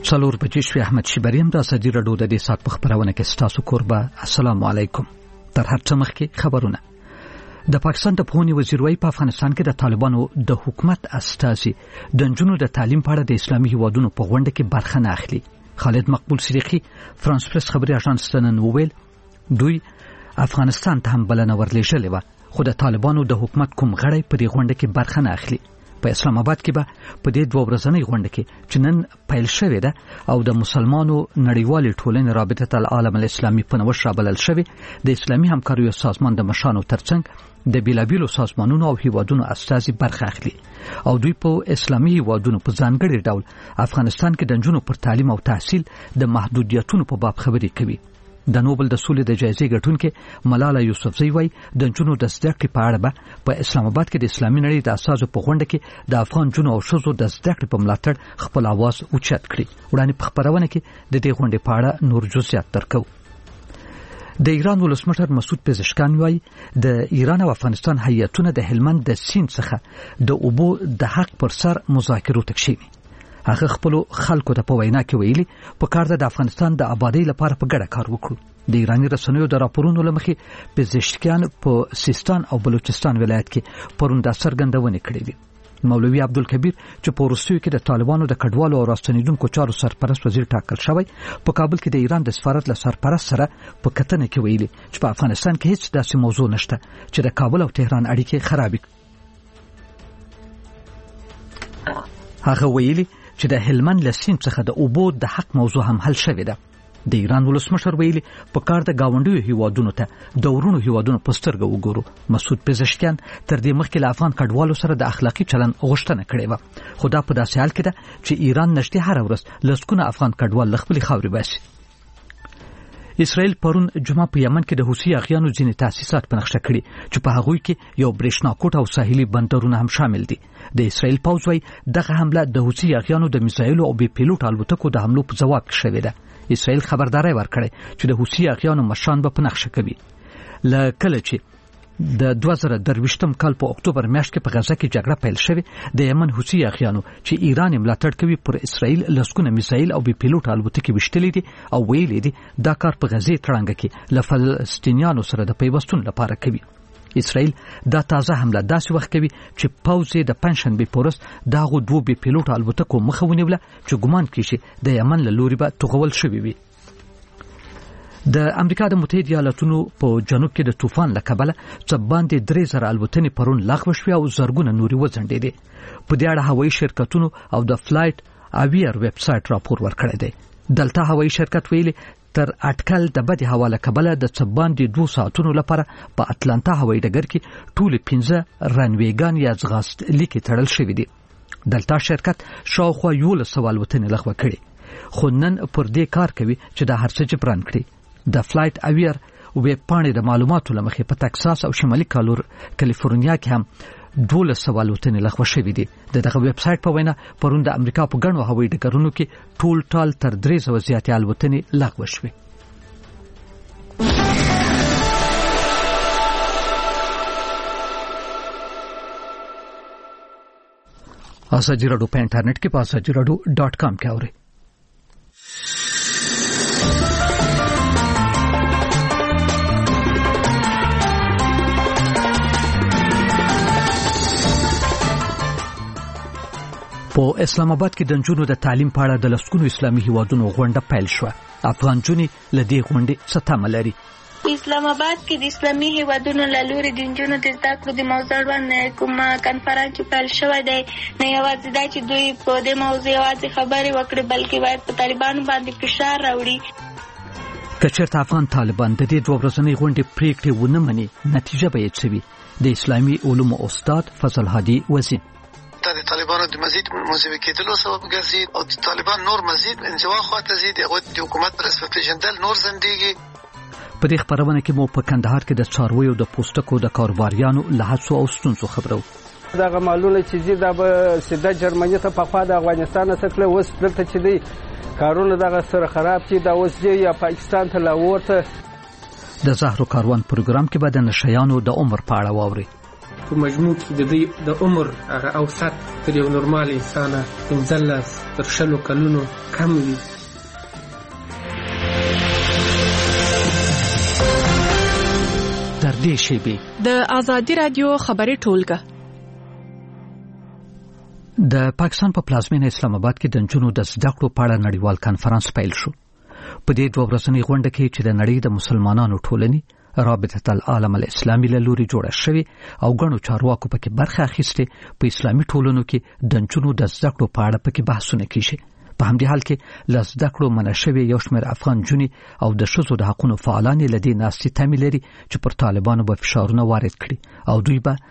څلور بجې شوې. احمد شیبریم د ازادي راډیو د دې ساعت په خبرونه کې ستاسو کوربه. السلام علیکم. تر هر څه مخکې خبرونه. د پاکستان د پوهنې وزیر وايي په افغانستان کې د طالبانو د حکومت استازي د نجونو د تعلیم په اړه د اسلامي هیوادونو په غونډه کې برخه نه اخلي. خالد مقبول صدیقي فرانس پریس خبري اژانس ته نن وویل دوی افغانستان ته هم بلنه ورلېږلې وه، خو د طالبانو د حکومت کوم غړی په دې غونډه کې برخه نه اخلي. په اسلام آباد کې به په دې 2 ورځنۍ غونډه کې چې نن پیل شوې ده او د مسلمانو نړیوالې ټولنې رابطه العالم الاسلامي په نوښت رابلل شوې د اسلامي همکاریو سازمان د مشرانو ترڅنګ د بیلابیلو سازمانونو او هیوادونو استازي برخه اخلي او دوی په اسلامي هیوادونو په ځانګړي ډول افغانستان کې د نجونو پر تعلیم او تحصیل د محدودیتونو په باب خبرې کوي. د نوبل د سولې د جایزې ګټونکې ملاله یوسفزۍ وايي د نجونو د زده کړې په اړه به په اسلام آباد کې د اسلامي نړۍ د اساسو په غونډه کې د افغان نجونو او ښځو د زده کړې په ملاتړ خپل आवाज اوچت کړي. وړاندې په خبرونه کې د دې غونډې په اړه نور جزئیات درکو. د ایران ولسمشر مسعود پزشکیان وايي د ایران او افغانستان هیئتونه د هلمند د سیند څخه د اوبو د حق پر سر مذاکرو ته کښیني. هغه خپل خلکو ته په وینا کې ویلي په کار د افغانستان د آبادی لپاره په ګډه کار وکړو. د ایرانی رسنیو د راپورونو لمخې پزشکیان په سیستان او بلوچستان ولایت کې پروندا څرګندونه کړې دي. مولوی عبدالکبیر چې په روسیې کې د طالبانو د کډوالو او راستنیدونکو چارو سرپرست وزیر ټاکل شوی په کابل کې د ایران د سفارت له سرپرست سره په کتنه کې ویلي چې په افغانستان کې هیڅ داسې موضوع نشته چې د کابل او تهران اړیکې خراب کړي. هغه ویلي چې د هلمند له سیند څخه د اوبو د حق موضوع هم حل شوې ده. د ایران ولسمشر ویلي په کار د گاونډیو هیوادونو ته د ورونو هیوادونو په سترګه وګورو. مسعود پزشکیان تر دې مخکې له افغان کډوالو سره د اخلاقی چلند غوښتنه کړې وه، خو دا په داسې حال کې ده چې ایران نږدې هره ورځ لسګونه افغان کډوال له خپلې خاورې باسي. اسرائیل پرون جمعه په یمن کې د حوثي اغیانو ځینې تاسیسات په نقشه کړي چې په هغوی کې یو برېښنا کوټ او ساحلي بندرونه هم شامل دي. د اسرائیل پوځ وايي دغه حمله د حوثي اغیانو د میزایلو او بې پیلوټ الوتکو د حملو په جواب کې شوې ده. اسرائیل خبرداري ورکړې چې د حوثي اغیانو مشران به په نقشه کوي. لکه چې د 2023م کال په اکتوبر میاشت کې په غزه کې جګړه پیل شوه، د یمن حوثي اغیانو چې ایران ملاتړ کوي پر اسرائیل لسګونه میزایل او بې پیلوټ الوتکې وشتلې دي او ویلې دي دا کار په غزه تړانګه کې له فلسطینیانو سره د پیوستون لپاره کوي. اسرائیل دا تازه حمله داسې وخت کوي چې پوځ د پنځشنبه پورس داغو 2 بې پیلوټ الوتکو مخه ونیوله چې ګمان کیږي د یمن له لوري به توغول شوی وي. د امریکا د متحده ایالاتونو په جنوب کې د طوفان له کبله څه باندې 3000 الوتنې پرون لغوه شوې او زرګونه نوري وځنډېدې. په دې اړه هوایي شرکتونو او د فلایټ اویر ویب سټ راپور ورکړی دی. دلته هوایي شرکت ویلي تر اټکل د بدی حواله کبله د څه باندې 2 ساعتونو لپاره په اتلانتا هوایي ډګر کې ټول 15 رنویګان یا ځغاست لیکي تړل شوې دي. دلته شرکت شاوخوا 1100 الوتنې لغوه کړي، خو نن پر دې کار کوي چې د هر څه جبران کړي. د فلایټ اویر ویب پاڼې د معلوماتو لمخې په تکساس او شمالي کالیفورنیا کې هم 1200 الوتنې لغوه شوې دي. دغه ویب سټ په وینا پرون د امریکا په ګڼو هوایي ډګرونو کې ټول ټال تر 300 زیاتې الوتنې لغوه شوې. ازادي راډیو په انټرنیټ کې په azadieradio.com کې اورئ. په اسلام آباد کې د نجونو د تعلیم په اړه د لسګونو اسلامي هیوادونو غونډه پیل شوه. افغان نجونې له دې غونډې څه تمه لري؟ اسلام آباد کې د اسلامي هیوادونو له لوري د نجونو د زده کړو د موضوع باندې کوم کنفرانس پیل شوی دی. نه یوازې دا چې دوی په دې موضوع یوازې خبرې وکړي بلکې باید په طالبانو باندې فشار راوړي. که چېرته افغان طالبان د دې 2 ورځنۍ غونډې پریکړې ونه مني نتیجه به یې څه وي؟ د اسلامي علومو استاد فضل هادي وزین د طالبانو د مزید موضوع کېدلو سبب ګرځي او د طالبان نور مزید انزوا خواته زیات هغه د حکومت پر اساس پیژندل نور زندګي. په دې خبرونه کې مو په کندهار کې د څارویو د پوستکو د کاروباریانو له هڅو او ستونزو خبرو. دغه مالونه چې زی د سیده جرمني ته په خوا د افغانستان څخه اوس دلته چې دی کارونه دغه سره خراب چې دا اوس دی یا پاکستان ته لاورته. د زهرو کاروان پروګرام کې به د نشیانو د عمر په اړه واوري. په مجموع کې د دوی د عمر هغه اوسط تر یو نورمال انسانه 15 تر 20 کلونو کم وي. تر دې شیبې د آزادي رادیو خبري ټولګه د پاکستان په پلازمینه اسلام آباد کې د نجونو د زده کړو په اړه نړیوال کانفرنس پیل شو. په دې 2 ورځنۍ غونډه کې چې د نړۍ د مسلمانانو ټولنې رابطه العالم الاسلامي له لوري جوړه شوې او ګڼو چارواکو پکې برخه اخیسته، په اسلامي ټولنو کې د نجونو د زده کړو په اړه پکې بحثونه کیږي. په همدې حال کې له زده کړو منع شوي یو شمېر افغان نجونې او د ښځو د حقوقو فعالان لدې ناستې تمې لري چې پر طالبانو به فشارونه وارد کړي او دوی به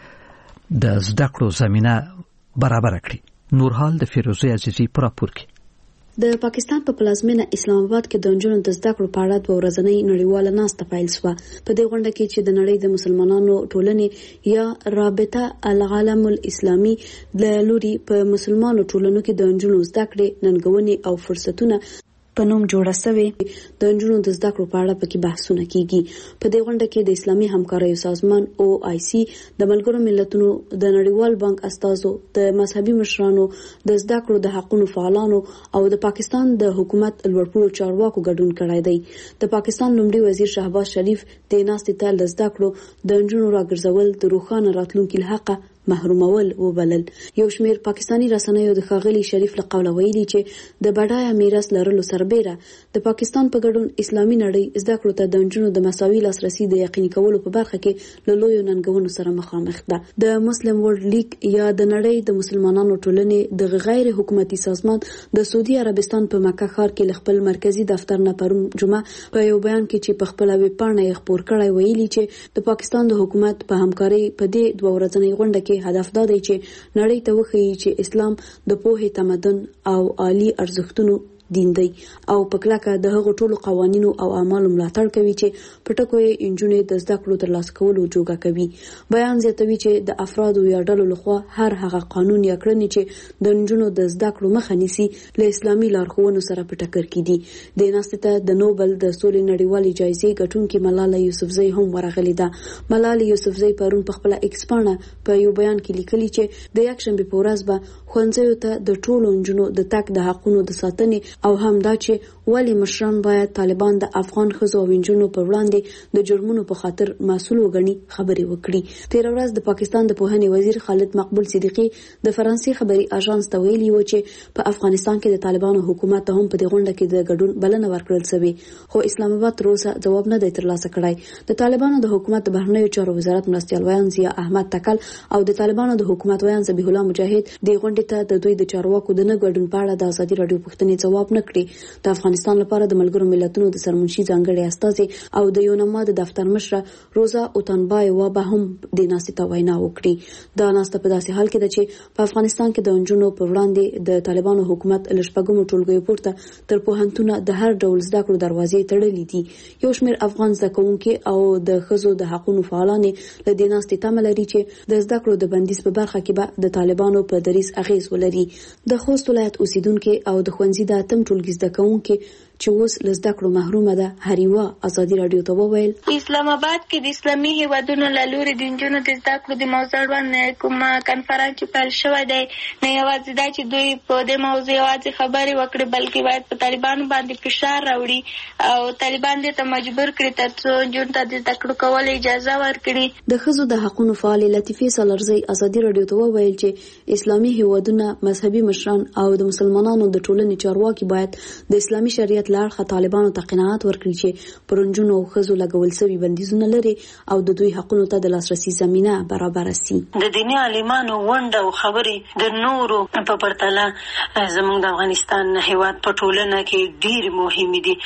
د زده کړو زمينه برابر کړي. نورحال د فیروزه عزیزی پر راپور کې. د پاکستان په پلازمینه اسلام آباد کې د نجونو د زده کړو په اړه 2 ورځنۍ نړیواله ناسته پیل شوه. په دې غونډه کې چې د نړۍ د مسلمانانو ټولنې یا رابطه العالم الاسلامي د لوري په مسلمانانو ټولنو کې د نجونو زده کړې ننګونې او فرصتونه په نوم جوړه شوې د نجونو د زده کړو په اړه پکې بحثونه کیږي. په دې غونډه کې د اسلامي همکارۍ سازمان OIC، د ملګرو ملتونو د نړیوال بانک استازو، د مذهبي مشرانو، د زده کړو د حقوقو فعالانو او د پاکستان د حکومت لوړپوړو چارواکو ګډون کړی دی. د پاکستان لومړي وزیر شهباز شریف د ناستې ته د زده کړو د نجونو راګرځول د روښانه راتلونکي لحقه محرومول وبلل. یو شمېر پاکستانی رسنیو د ښاغلي شریف له قوله ویلي چې د بډایه میراث لرلو سربېره د پاکستان په ګډون اسلامي نړۍ زده کړو ته د نجونو د مساوي لاسرسي د یقیني کولو په برخه کې له لویو ننګونو سره مخامخ ده. د مسلم ورلد لیګ یا د نړۍ د مسلمانانو ټولنې د غیر حکومتي سازمان د سعودي عربستان په مکه ښار کې خپل مرکزی دفتر نه پرون جمعه په یو بیان کې چې په خپل ویب پاڼه یې خپور کړی ویلي چې د پاکستان د حکومت په همکارۍ په دې 2 ورځنۍ غونډه کې هدف دا دی چې نړۍ ته وښیي چې اسلام د پوهې، تمدن او عالی ارزښتونو دین دی او په کلکه د هغو ټولو قوانینو او اعمالو ملاتړ کوي چې په ټکو یې انجونې د زده کړو ترلاسه کولو جوګه کوي. بیان زیاتوي چې د افرادو یا ډلو لخوا هر هغه قانون یا کړنې چې د نجونو د زده کړو مخه نیسي له اسلامي لارښوونو سره په ټکر کې دي. د ناستې ته د نوبل د سولې نړیوالې جایزې ګټونکې ملاله یوسفزۍ هم ورغلې ده. ملاله یوسفزۍ پرون په خپل ایکس پاڼه په یو بیان کې لیکلي چې د یکشنبه په ورځ به ښوونځیو ته د ټولو نجونو د تګ د حقوقو د ساتنې او هم دا چې ولی مشران باید طالبان د افغان ښځو او نجونو پر وړاندې د جرمونو په خاطر مسؤل وګڼي خبرې وکړي. تیر ورځ د پاکستان د پوهنې وزیر خالد مقبول صدیقی د فرانسې خبري اژانس ته ویلي و چې په افغانستان کې د طالبانو حکومت ته هم په دې غونډه کې د ګډون بلنه ورکړل شوې، خو اسلام آباد تر اوسه ځواب نه دی ترلاسه کړی. د طالبانو د حکومت د بهرنیو چارو وزارت مرستیال ویان ضیا احمد تکل او د طالبانو د حکومت ویان ذبیح الله مجاهد د غونډې ته د دوی د چارواکو د نه ګډون په اړه د ازادي رادیو پوښتنې ځواب نه کړی. د افغانستان لپاره د ملګرو ملتونو د سرمنشي ځانګړي استازي او د یونما د دفتر مشره روزا اوتانبایوا به هم د ناستې ته وینا وکړي. دا ناسته په داسې حال کې ده چې په افغانستان کې د نجونو پر وړاندې د طالبانو حکومت له شپږمو ټولګیو پورته تر پوهنتونه د هر ډول زده کړو دروازې تړلې دي. یو شمېر افغان زده کوونکي او د ښځو د حقوقو فعالان له دې ناستې تمه لري چې د زده کړو د بندیز په برخه کې به د طالبانو په دریځ اغیز ولري. د خوست ولایت اوسیدونکو او د ښوونځي د اتم ټولګي زده کوونکي چې اوس له زده کړو محرومه ده هریوا ازادي رادیو ته وویل اسلام آباد کې د اسلامي هیوادونو له لوري د نجونو د زده کړو د موضوع باندې کوم کنفرانس پیل شوی دی. نه یوازې دا چې دوی په دې موضوع یوازې خبرې وکړي بلکې باید په طالبانو باندې فشار راوړي او طالبان دې ته مجبور کړي ترڅو نجونو ته د زده کړو کولو اجازه ورکړي. د ښځو د حقوقو فعال لطیفه سالرزی ازادي رادیو ته وویل چې اسلامي هیوادونه مذهبي مشران او د مسلمانانو د ټولنې چارواکي باید د اسلامي شریعت لارښه طالبانو ته قناعت ورکړي چې پرونجونو او ښځو لګول شوي بندیزونه لري او د دوی حقوقو ته د لاسرسي زمينه برابر شي. د دیني عالمانو ونډه او خبرې د نورو په پرتله زموږ د افغانستان هیواد په ټولنه کې ډېر مهمه دي.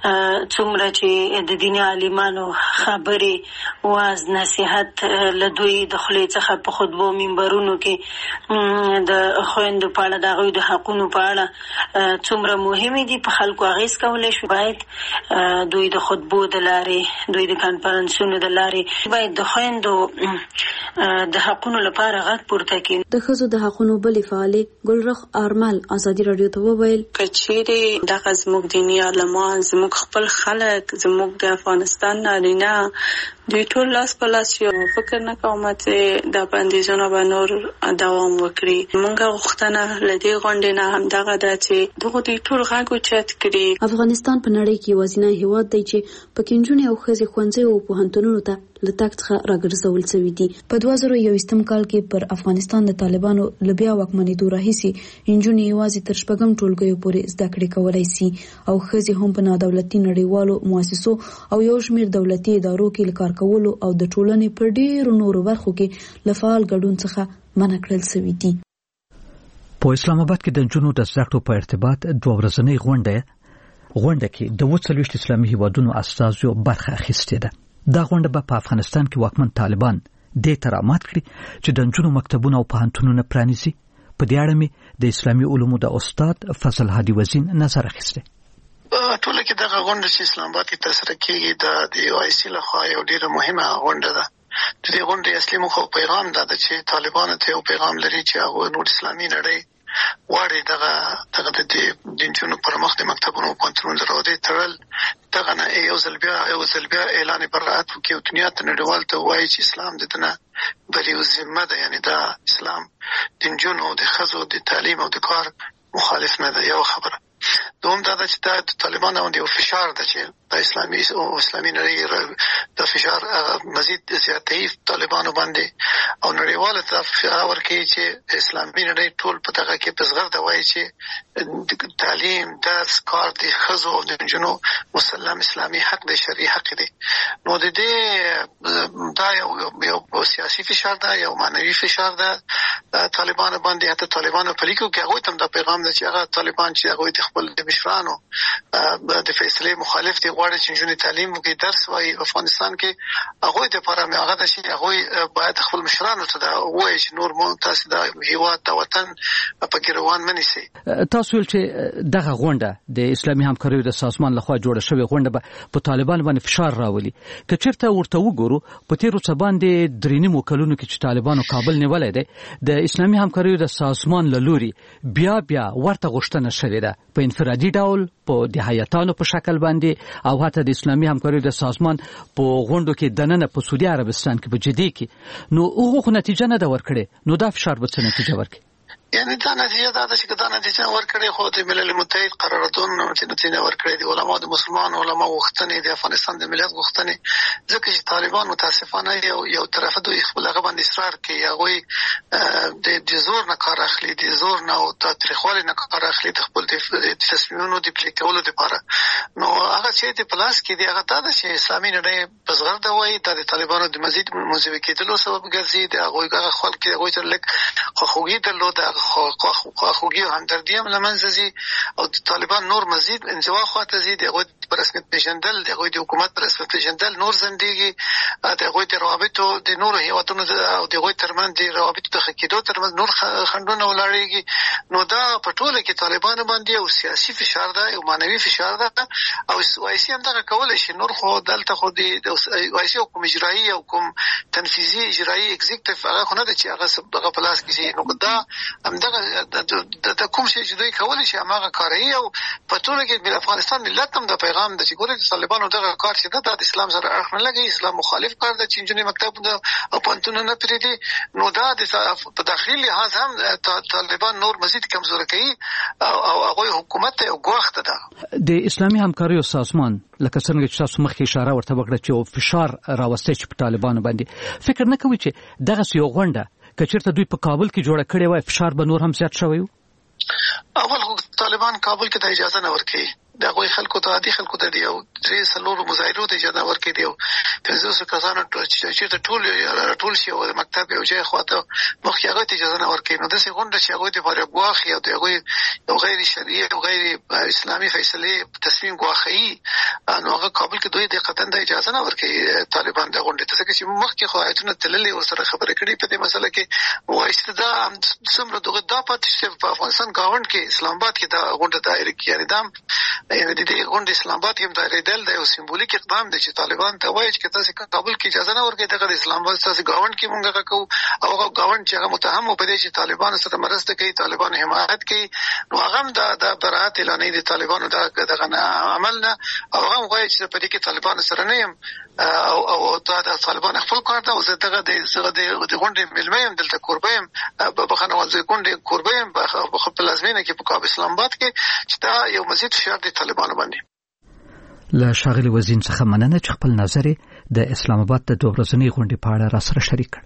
څومره چې د دیني عالمانو خبرې واز نصيحت له دوی د خلې څخه په خطبو منبرونو کې د خويندو په اړه د غوي د حقوقو په اړه څومره مهمه دي په خلکو اغیز کولای شي. باید دوی د خطبو د لارې دوی د کانفرنسونو د لارې باید د خويندو د حقوقو لپاره غږ پورته کړي. د ښځو د حقوقو بلې فعالې ګلرخ آرمل ازادي رادیو ته وویل کچېرې دغه زموږ دیني عالمان زموږ خپل خلک زموږ د افغانستان نارینه دوی ټول لاس په لاس یو. فکر نه کوم چې د بندیزونو به نور دوام وکړي. موږ غوښتنه له دې غونډې نه همدغه ده چې دغه دوی ټول غږ اوچت کړي. افغانستان په نړۍ کې یوازینی هیواد دی چې پکې نجونې او ښځې ښوونځي او پوهنتونونو ته له تګ څخه راګرځول شوي دي. په 2021 کال کې پر افغانستان د طالبانو له بیا واکمنېدو راهیسې نجونې یوازې تر 6 ټولګیو پورې زده کړې کولی شي او ښځې هم په نادولتي نړیوالو مؤسسو او یو شمېر دولتي ادارو کې له کار کولو او د ټولنې په ډېرو نورو برخو کې له فعال ګډون څخه منع کړل شوي دي. په اسلام آباد کې د نجونو د زده کړو په ارتباط 2 ورځنۍ غونډه کې د 40 اسلامي هیوادونو استازو برخه اخیستې ده. دا غونډه په افغانستان کې واکمن طالبان دې ترامات کړي چې د نجونو مکتبونه او پوهنتونونه پرانیزي. په دې اړه مې د اسلامي علومو د استاد فضل هادي وزین نظر اخیسته. ټول کې دغه غونډه چې اسلام آباد کې ترسره کیږي د OIC لخوا یو ډیره مهمه غونډه ده. د دې غونډې اصلي موخه او پیغام دا ده چې طالبانو ته یو پیغام لري چې هغه نور اسلامي نړۍ واړي دغه د نجونو پر مخ د مکتبونو او پوهنتونونو دروازې تړل دغه نه یو ځل بیا اعلان برائت وکړي او دنیا ته نړیوال ته وایي چې اسلام د دنه بری ذمه ده. یعنی دا اسلام د نجونو د ښځو د تعلیم او د کار مخالف نه ده. یو خبره دوم دا چې د طالبانو باندې یو فشار ده چې د اسلامي نړۍ د فشار مزید زیاتې طالبانو باندې او نړیواله طرف ورکوي چې اسلامي نړۍ ټول په دغه کې په زغرده وایي چې تعلیم درس کار د ښځو او د نجونو مسلم اسلامي حق دی، شرعي حق دی. نو د دې دا یو سیاسي فشار ده، یو معنوي فشار ده طالبانو باندې. حتی طالبانو په لیکو کې هغوی ته هم دا پیغام ده چې هغه طالبان چې هغوی د خپل د مشرانو د فیصلې مخالف دي، غواړي چې نجونې تعلیم وکړي درس وایي افغانستان کې. هغوی دپاره مې هغه ده چې هغوی باید خپل مشرانو ته دا ووایي چې نور مو تاسې د هېواد د وطن پکې روان مه نیسئ. تاسو ویل چې دغه غونډه د اسلامي همکاریو د سازمان لخوا جوړه شوې غونډه به په طالبانو باندې فشار راولي. که چېرته ورته وګورو په تېرو څه باندې 3 کلونو کې چې طالبانو کابل نیولی دی، د اسلامي همکاریو د سازمان له لوري بیا ورته غوښتنه شوې ده په انفرادي ډول په د هیاتانو په شکل باندې او حتی د اسلامي همکاریو د سازمان په غونډو کې دننه په سعودي عربستان کې په جدي کې. نو هغه نتیجه نه ده ورکړې. نو دا فشار به څه نتیجه ورکړي؟ یعنی دا نتیجه دا ده چې دا نتیجه ورکړي خو د ملل متحد قراردادونو چې نتیجه ورکړي دي علماء د مسلمان علماء غوښتنې د افغانستان د ملت غوښتنې، ځکه چې طالبان متاسفانه یو طرفه دوی خپل هغه باندې اصرار کوي، هغوی د زور نه کار اخلي، د زور نه او د تاریخوالي نه کار اخلي د خپل د تصمیمونو د پلي کولو لپاره. نو هغه چې د پلاس کې دی هغه دا ده چې اسلامي نړۍ په زغرده وایي دا د طالبانو د مزید منزوي کېدلو سبب ګرځي. د هغوی هغه خلک هغوی ته لږ خواخوږي درلوده، خواخوږي او همدردي هم له منځه ځي او د طالبان نور مزید انزوا خواته ځي. د هغوی په رسمیت پېژندل، د هغوی د حکومت په رسمیت پېژندل نور ځنډېږي. د هغوی د روابطو د نورو هېوادونو او د هغوی ترمنځ د روابطو د ښه کېدو ترمنځ نور خنډونه ولاړېږي. نو دا په ټوله کې طالبانو باندې یو سیاسي فشار ده، یو معنوي فشار ده. او OIC هم دغه کولی شي. نور خو دلته خو د OIC حکم اجرایي او حکم تنفیذي اجرایي اګزیکټیو هغه خو نه ده چې هغه په لاس کې شي. نو دا همدغه د کوم شي چې دوی کولی شي هماغه کاروي. او په ټوله کې د افغانستان ملت هم د پیغام ده چې ګورئ د طالبانو دغه کار چې دا د اسلام سره اړخ نه لګوي، اسلام مخالف کار ده چې نجونې مکتبونه او پوهنتونونه نه پرېږدي. نو دا په داخلي لحاظ هم طالبان نور مزید کمزوری کوي او هغوی حکومت ته یو ګواښ ده. د اسلامي همکاریو سازمان لکه څنګه چې تاسو مخکې اشاره ورته وکړه چې یو فشار راوستی چې په طالبانو باندې، فکر نه کوي چې دغسې یو غونډه که چېرته دوی په کابل کې جوړه کړې وای فشار به نور هم زیات شوی و؟ اول خو طالبان کابل کې ته اجازه نه ورکوي. د هغوی خلکو ته عادي خلکو ته یو 3-4 مظاهرو ته اجازه ورکوي. یو 500 کسانو چېرته ټول شي او د مکتب یو ځای خواته مخکې هغوی ته اجازه نه ورکوي. نو داسې غونډه چې هغوی دپاره ګواښي او د هغوی یو غیر شرعي او غیر اسلامي فیصلې تصمیم ګواښوي، نو هغه کابل کې دوی د قطعا د اجازه نه ورکوي طالبان د غونډې ته، ځکه چې مخکې خو آیتونه تللي ورسره خبرې کړي په دې مسله کې. وایي دا څومره دا پاتې چې په افغانستان ګاونډ کې اسلام آباد کې دا غونډه دایره کېږي. یعنې دا د دې غونډې اسلام آباد کې دایریدل د یو سمبولیک اقدام دی چې طالبان ته وایي چې تاسو کابل کې اجازه نه ورکړئ دغه اسلام آباد تاسو گاوند کې مونږه کوو او هغه گاوند چې هغه متهم په دې چې طالبان سره مرسته کوي طالبان حمایت کوي نو هغه د برائت اعلان دي طالبانو دغه عمل نه او هغه وایي چې په دې کې طالبان سره نه يم او دا طالبان خپل کار دا اوس دغه د غونډې ملمه دلته قربایم بخنه ولزي غونډې قربایم په خپل لازمینه کې په کابل اسلام آباد کې چې دا یو مزید فشار دی طالبانو باندې. له شاغلي وزین څخه مننه چې خپل نظر د اسلام آباد د 2 ورځنۍ غونډې په اړه را سره شریک کړ.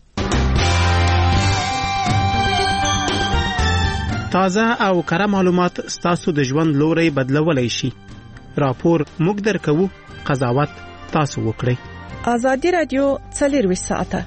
تازه او کره معلومات ستاسو د ژوند لوري بدلولای شي. راپور موږ درکو، قضاوت تاسو وکړئ. آزادي رادیو 24 ساعته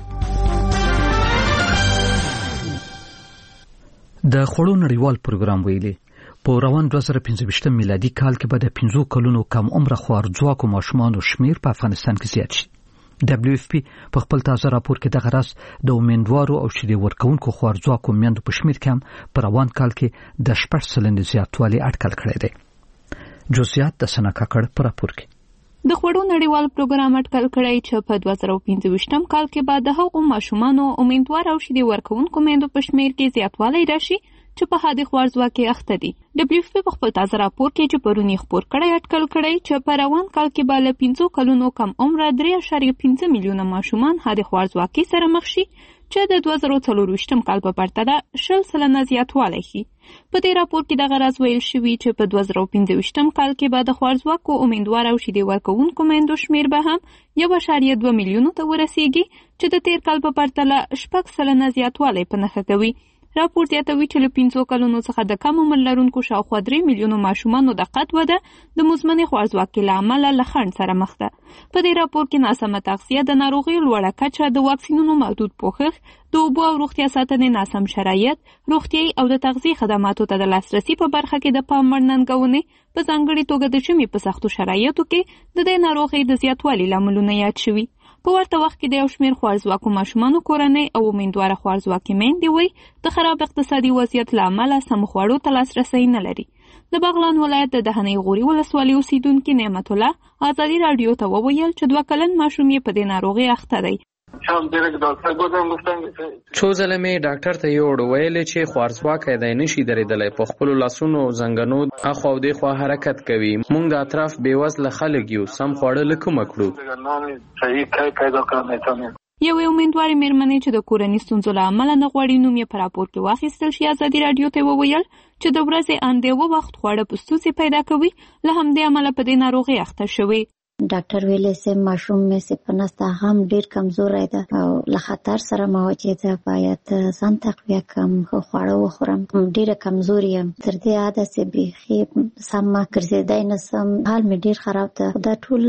د خوړو نړیوال پروګرام ویلي په روان 2025 میلادي کال کې به د 15 کلونو کم عمر خوارځواکو ماشومانو شمیر په افغانستان کې زیات شي. WFP په خپل تازه راپور کې دغه راز د امیندوارو او شیدې ورکوونکو خوارځواکو میندو په شمیر کې هم په روان کال کې د 8% زیاتوالی اټکل کړی دی. جزئیات د سنا کاکړ په راپور کې. د خوړو نړیوال پروګرام اټکل کړی چې په 2025 کال کې به د هغو ماشومانو امیندوار او شیدې ورکوونکو میندو په شمیر کې زیاتوالی راشي چې په حادي خوارځواکۍ اخته دي. WFP په خپل تازه راپور کې چې پرونی خبر کړی اټکل کړی چې په روان کال کې به له 15 کلونو کم عمر 3.5 میلیونه ماشومان حادي خوارځواکۍ سره مخ شي چې د 2024 کال په پرتله 10% زیاتوالی شي. په دې راپور کې دغه راز ویل شوی چې په 2025 کال کې به د خوارځواکو امیندوار او شیدې ورکوونکو میندو شمیر به هم 1.2 میلیونو ته ورسیږي چې د تیر کال په پرتله 6% زیاتوالی په نښه کوي. راپور زیاتوي چې له 15 کلونو څخه د کم عمر لرونکو شاوخوا 3 میلیونو ماشومانو د قد وده د مزمنې خوارځواکۍ له امله له خنډ سره مخ ده. په دې راپور کې ناسمه تغذیه، د ناروغیو لوړه کچه، د واکسینونو محدود پوښښ، د اوبو او روغتیا ساتنې ناسم شرایط، روغتیايي او د تغذیې خدماتو ته د لاسرسي په برخه کې د پام وړ ننګونې، په ځانګړي توګه د ژمي په سختو شرایطو کې د دې ناروغۍ د زیاتوالي لاملونه یاد شوي. په ورته وخت کې د یو شمېر خوارځواکو ماشومانو کورنۍ او امیندواره خوارځواکې میندې وایي د خراب اقتصادي وضعیت له امله سمو خوړو ته لاسرسی نه لري. د بغلان ولایت د دهنۍ غوري ولسوالۍ اوسیدونکي نعمت الله آزادي رادیو ته وویل چې 2 کلن ماشوم یې په دې ناروغۍ اخته دی. څو ځله مې ډاکټر ته یوړ ویل چې خوارځواکی دی نشي درېدلی، په خپلو لاسونو زنګنو اخوا او دېخوا حرکت کوي. موږ د اطراف بېوزله خلک یو، سم خواړه له کومه کړو؟ یوې امیندوارې مېرمنې چې د کورني ستونزو له امله نه غواړي نوم یې په راپور کې واخیستل شي ازادي رادیو ته وویل چې د ورځې ان د یوه وخت خواړه په ستونزې پیدا کوي، له همدې امله په دې ناروغۍ اخته شوې. ډاکټر ویلي چې ماشوم مې سپنسته هم ډیر کمزوری ده او له خطر سره مواجه ده، باید ځان تقویه کړم، خواړه وخورم، ډیره کمزوري یم، تر دې عاده چې بیخي سم ګرځېدی نشم، حال مې ډیر خراب ده. دا ټول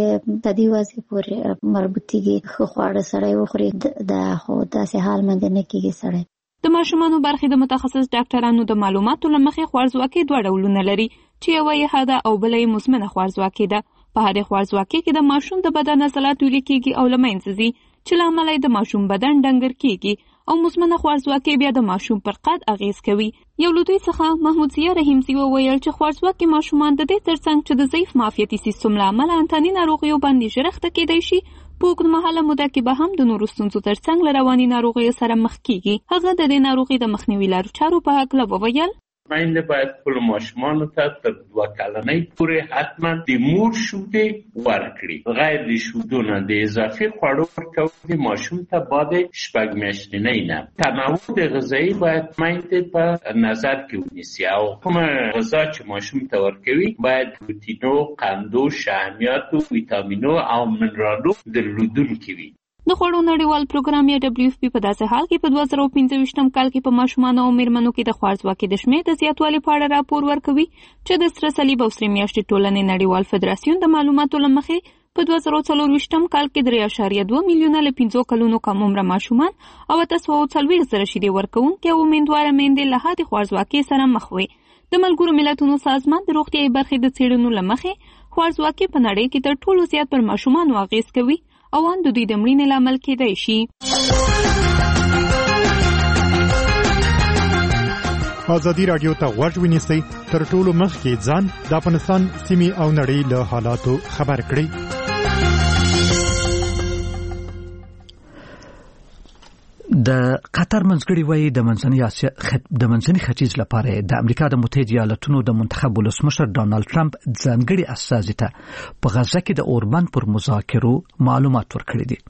د دې وضع پورې مربوطېږي. ښه خواړه سړی وخوري د خو داسې حال باندې نه کېږي سړی. د ماشومانو برخې د متخصص ډاکټرانو د معلوماتو له مخې خوارځواکۍ 2 ډولونه لري چې یوه یې حاده او بله یې مزمنه خوارځواکۍ ده. په حادي خوارځواکۍ کې د ماشوم د بدن عضلات ویلې کېږي او له منځه ځي چې له امله یې د ماشوم بدن ډنګر کېږي، او مزمنه خوارځواکۍ بیا د ماشوم پر قد اغیز کوي. یو له دوی څخه محمود ضیا رحیمزي وویل چې خوارځواکۍ ماشومان د دې ترڅنګ چې د ضعیف معافیتي سیستم له امله انتاني ناروغیو باندې ژر اخته کېدی شي، په اوږدمهاله موده کې به هم د نورو ستونزو ترڅنګ له رواني ناروغیو سره مخ کېږي. هغه د دې ناروغۍ د مخنیوي لارو چارو په هکله وویل میندې باید خپلو ماشومانو ته تر 2 کلنۍ پورې حتما د مور شیدې ورکړي. غیر د شیدو نه د اضافي خوړو ورکول د ماشوم ته بعد 6 میاشتنۍ نه. تنوع د غذایي باید میندې په نظر کې ونیسي او کومه غذا چې ماشوم ته ورکوي باید پروتینو، قندو، شحمیاتو، ویټامینو او منرالو درلودونکي وي. د خوړو نړیوال پروګرام یا WFP په داسې حال کې په 2025 کال کې په ماشومانو او میرمنو کې د خوارځواکۍ د شمېر د زیاتوالي په اړه راپور ورکوي چې د سره صلیب او سرې میاشتې ټولنې نړیوال فدراسیون د معلوماتو له مخې په 2024 کال کې 3.2 میلیونه له 15 کلونو کم عمره ماشومان او 840 زره شیدې ورکوونکي او امیندواره میندې له حادي خوارځواکۍ سره مخ وي. د ملګرو ملتونو سازمان د روغتیايي برخې د څېړنو له مخې خوارځواکۍ په نړۍ کې تر ټولو زیات پر ماشومانو اغیز کوي او ان د دوی د مړینې لامل کېدای شي. ازادي رادیو ته غوږ ونیسئ تر ټولو مخکې ځان د افغانستان سیمې او نړۍ له حالاتو خبر کړي. د قطر منځګړي وایي د منځني ختیځ لپاره د امریکا د متحده ایالاتونو د منتخب ولسمشر ډانلډ ټرمپ ځانګړي استازي ته په غزه کې د اوربند پر مذاکرو معلومات ورکړي دي.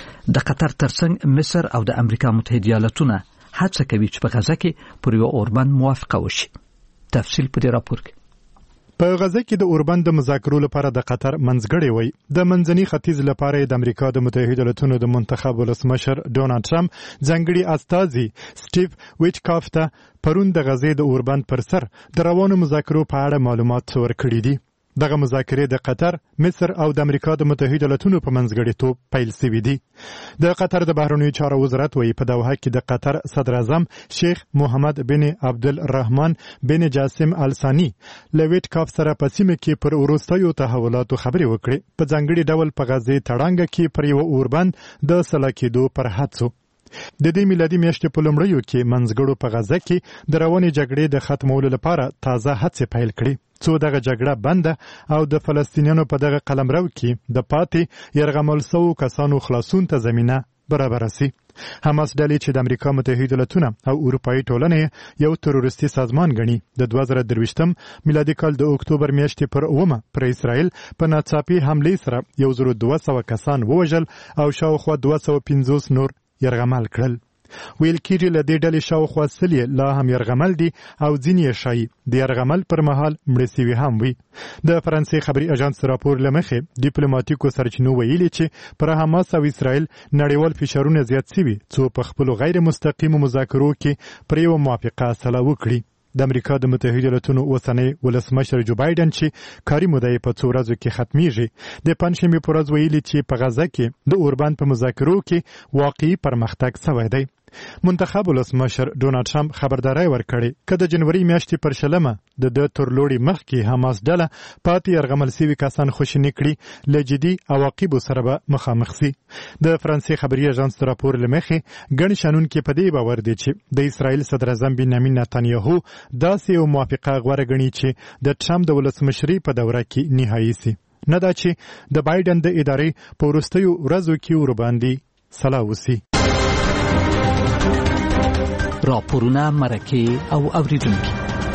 د قطر ترڅنګ مصر او د امریکا متحده ایالاتونه هڅه کوي چې په غزه کې پر یو اوربند موافقه وشي. تفصیل په دې راپور کې. په غزه کې د اوربند د مذاکرو لپاره د قطر منځګړی وای د منځني ختیځ لپاره د امریکا د متحده ایالاتونو د منتخب ولسمشر ډونالډ ټرمپ ځانګړي استازي سټیو ویټکاف ته پرون د غزې د اوربند پر سر د روانو مذاکرو په اړه معلومات ورکړي دي. دغه مذاکرې د قطر، مصر او د امریکا د متحده ایالاتونو په منځګړیتوب پیل شوې دي. د قطر د بهرنیو چارو وزارت وایي په دوحه کې د قطر صدر اعظم شیخ محمد بن عبدالرحمن بن جاسم الثاني له ویټکاف سره په سیمه کې پر وروستیو تحولاتو خبرې وکړې. په ځانګړي ډول په غزې تړانګه کې پر یو اوربند د سلا کېدو پر هڅو. د دې میلادي میاشتې په لومړیو کې منځګړو په غزه کې د روانې جګړې د ختمولو لپاره تازه هڅې پیل کړې څو دغه جګړه بنده او د فلسطینیانو په دغه قلمرو کې د پاتې یرغمل شوو کسانو خلاصون ته زمینه برابره سي. حماس ډلې چې د امریکا متحده ایالاتونه او اروپایي ټولنې یو تروریستي سازمان ګڼي د 2023 میلادي کال د اکتوبر میاشتې پر 9 پر اسرائیل په ناڅاپي حملې سره 1200 کسان ووژل او شاوخوا 250 نور یرغمل کړل. ویل کېږي له دې ډلې شاوخوا سلې لا هم یرغمل دي او ځینې یې ښایي د یرغمل پر مهال مړه سوي هم وي. د فرانسې خبري اژانس راپور له مخې ډیپلوماټیکو سرچینو ویلي چې پر حماس او اسرائیل نړیوال فشارونه زیات شوي څو په خپلو غیر مستقیمو مذاکرو کې پر یوه موافقه سلا وکړي. د امریکا د متحده ایالاتونو اوسنی ولسمشر جو بایدن چې کاري موده په څو ورځو کې ختمیږي د پنځشنبې په ورځ ویلي چې په غزه کې د اوربند په مذاکرو کې واقعي پرمختګ شوی دی. منتخب ولسمشر ډونالډ ټرمپ خبرداري ورکړې چې د جنوري میاشتې پر شلمه د تر لوړې مخکې حماس ډله پاتې یرغمل شوي کسان خوشینه کړي له جدي عواقبو سره به مخامخ سي. د فرانسې خبري اژانس راپور له مخې ګڼ شنونکي په دې باور دي چې د اسرائیل صدر اعظم بنیامین نتانیاهو داسې یو موافقه غوره ګڼي چې د ټرمپ د ولسمشرۍ په دوره کې نهایي سي، نه دا چې د بایدن د ادارې په وروستیو ورځو کې ورباندې سلا وسي. راپورونه، مرکې او اوریدونکي.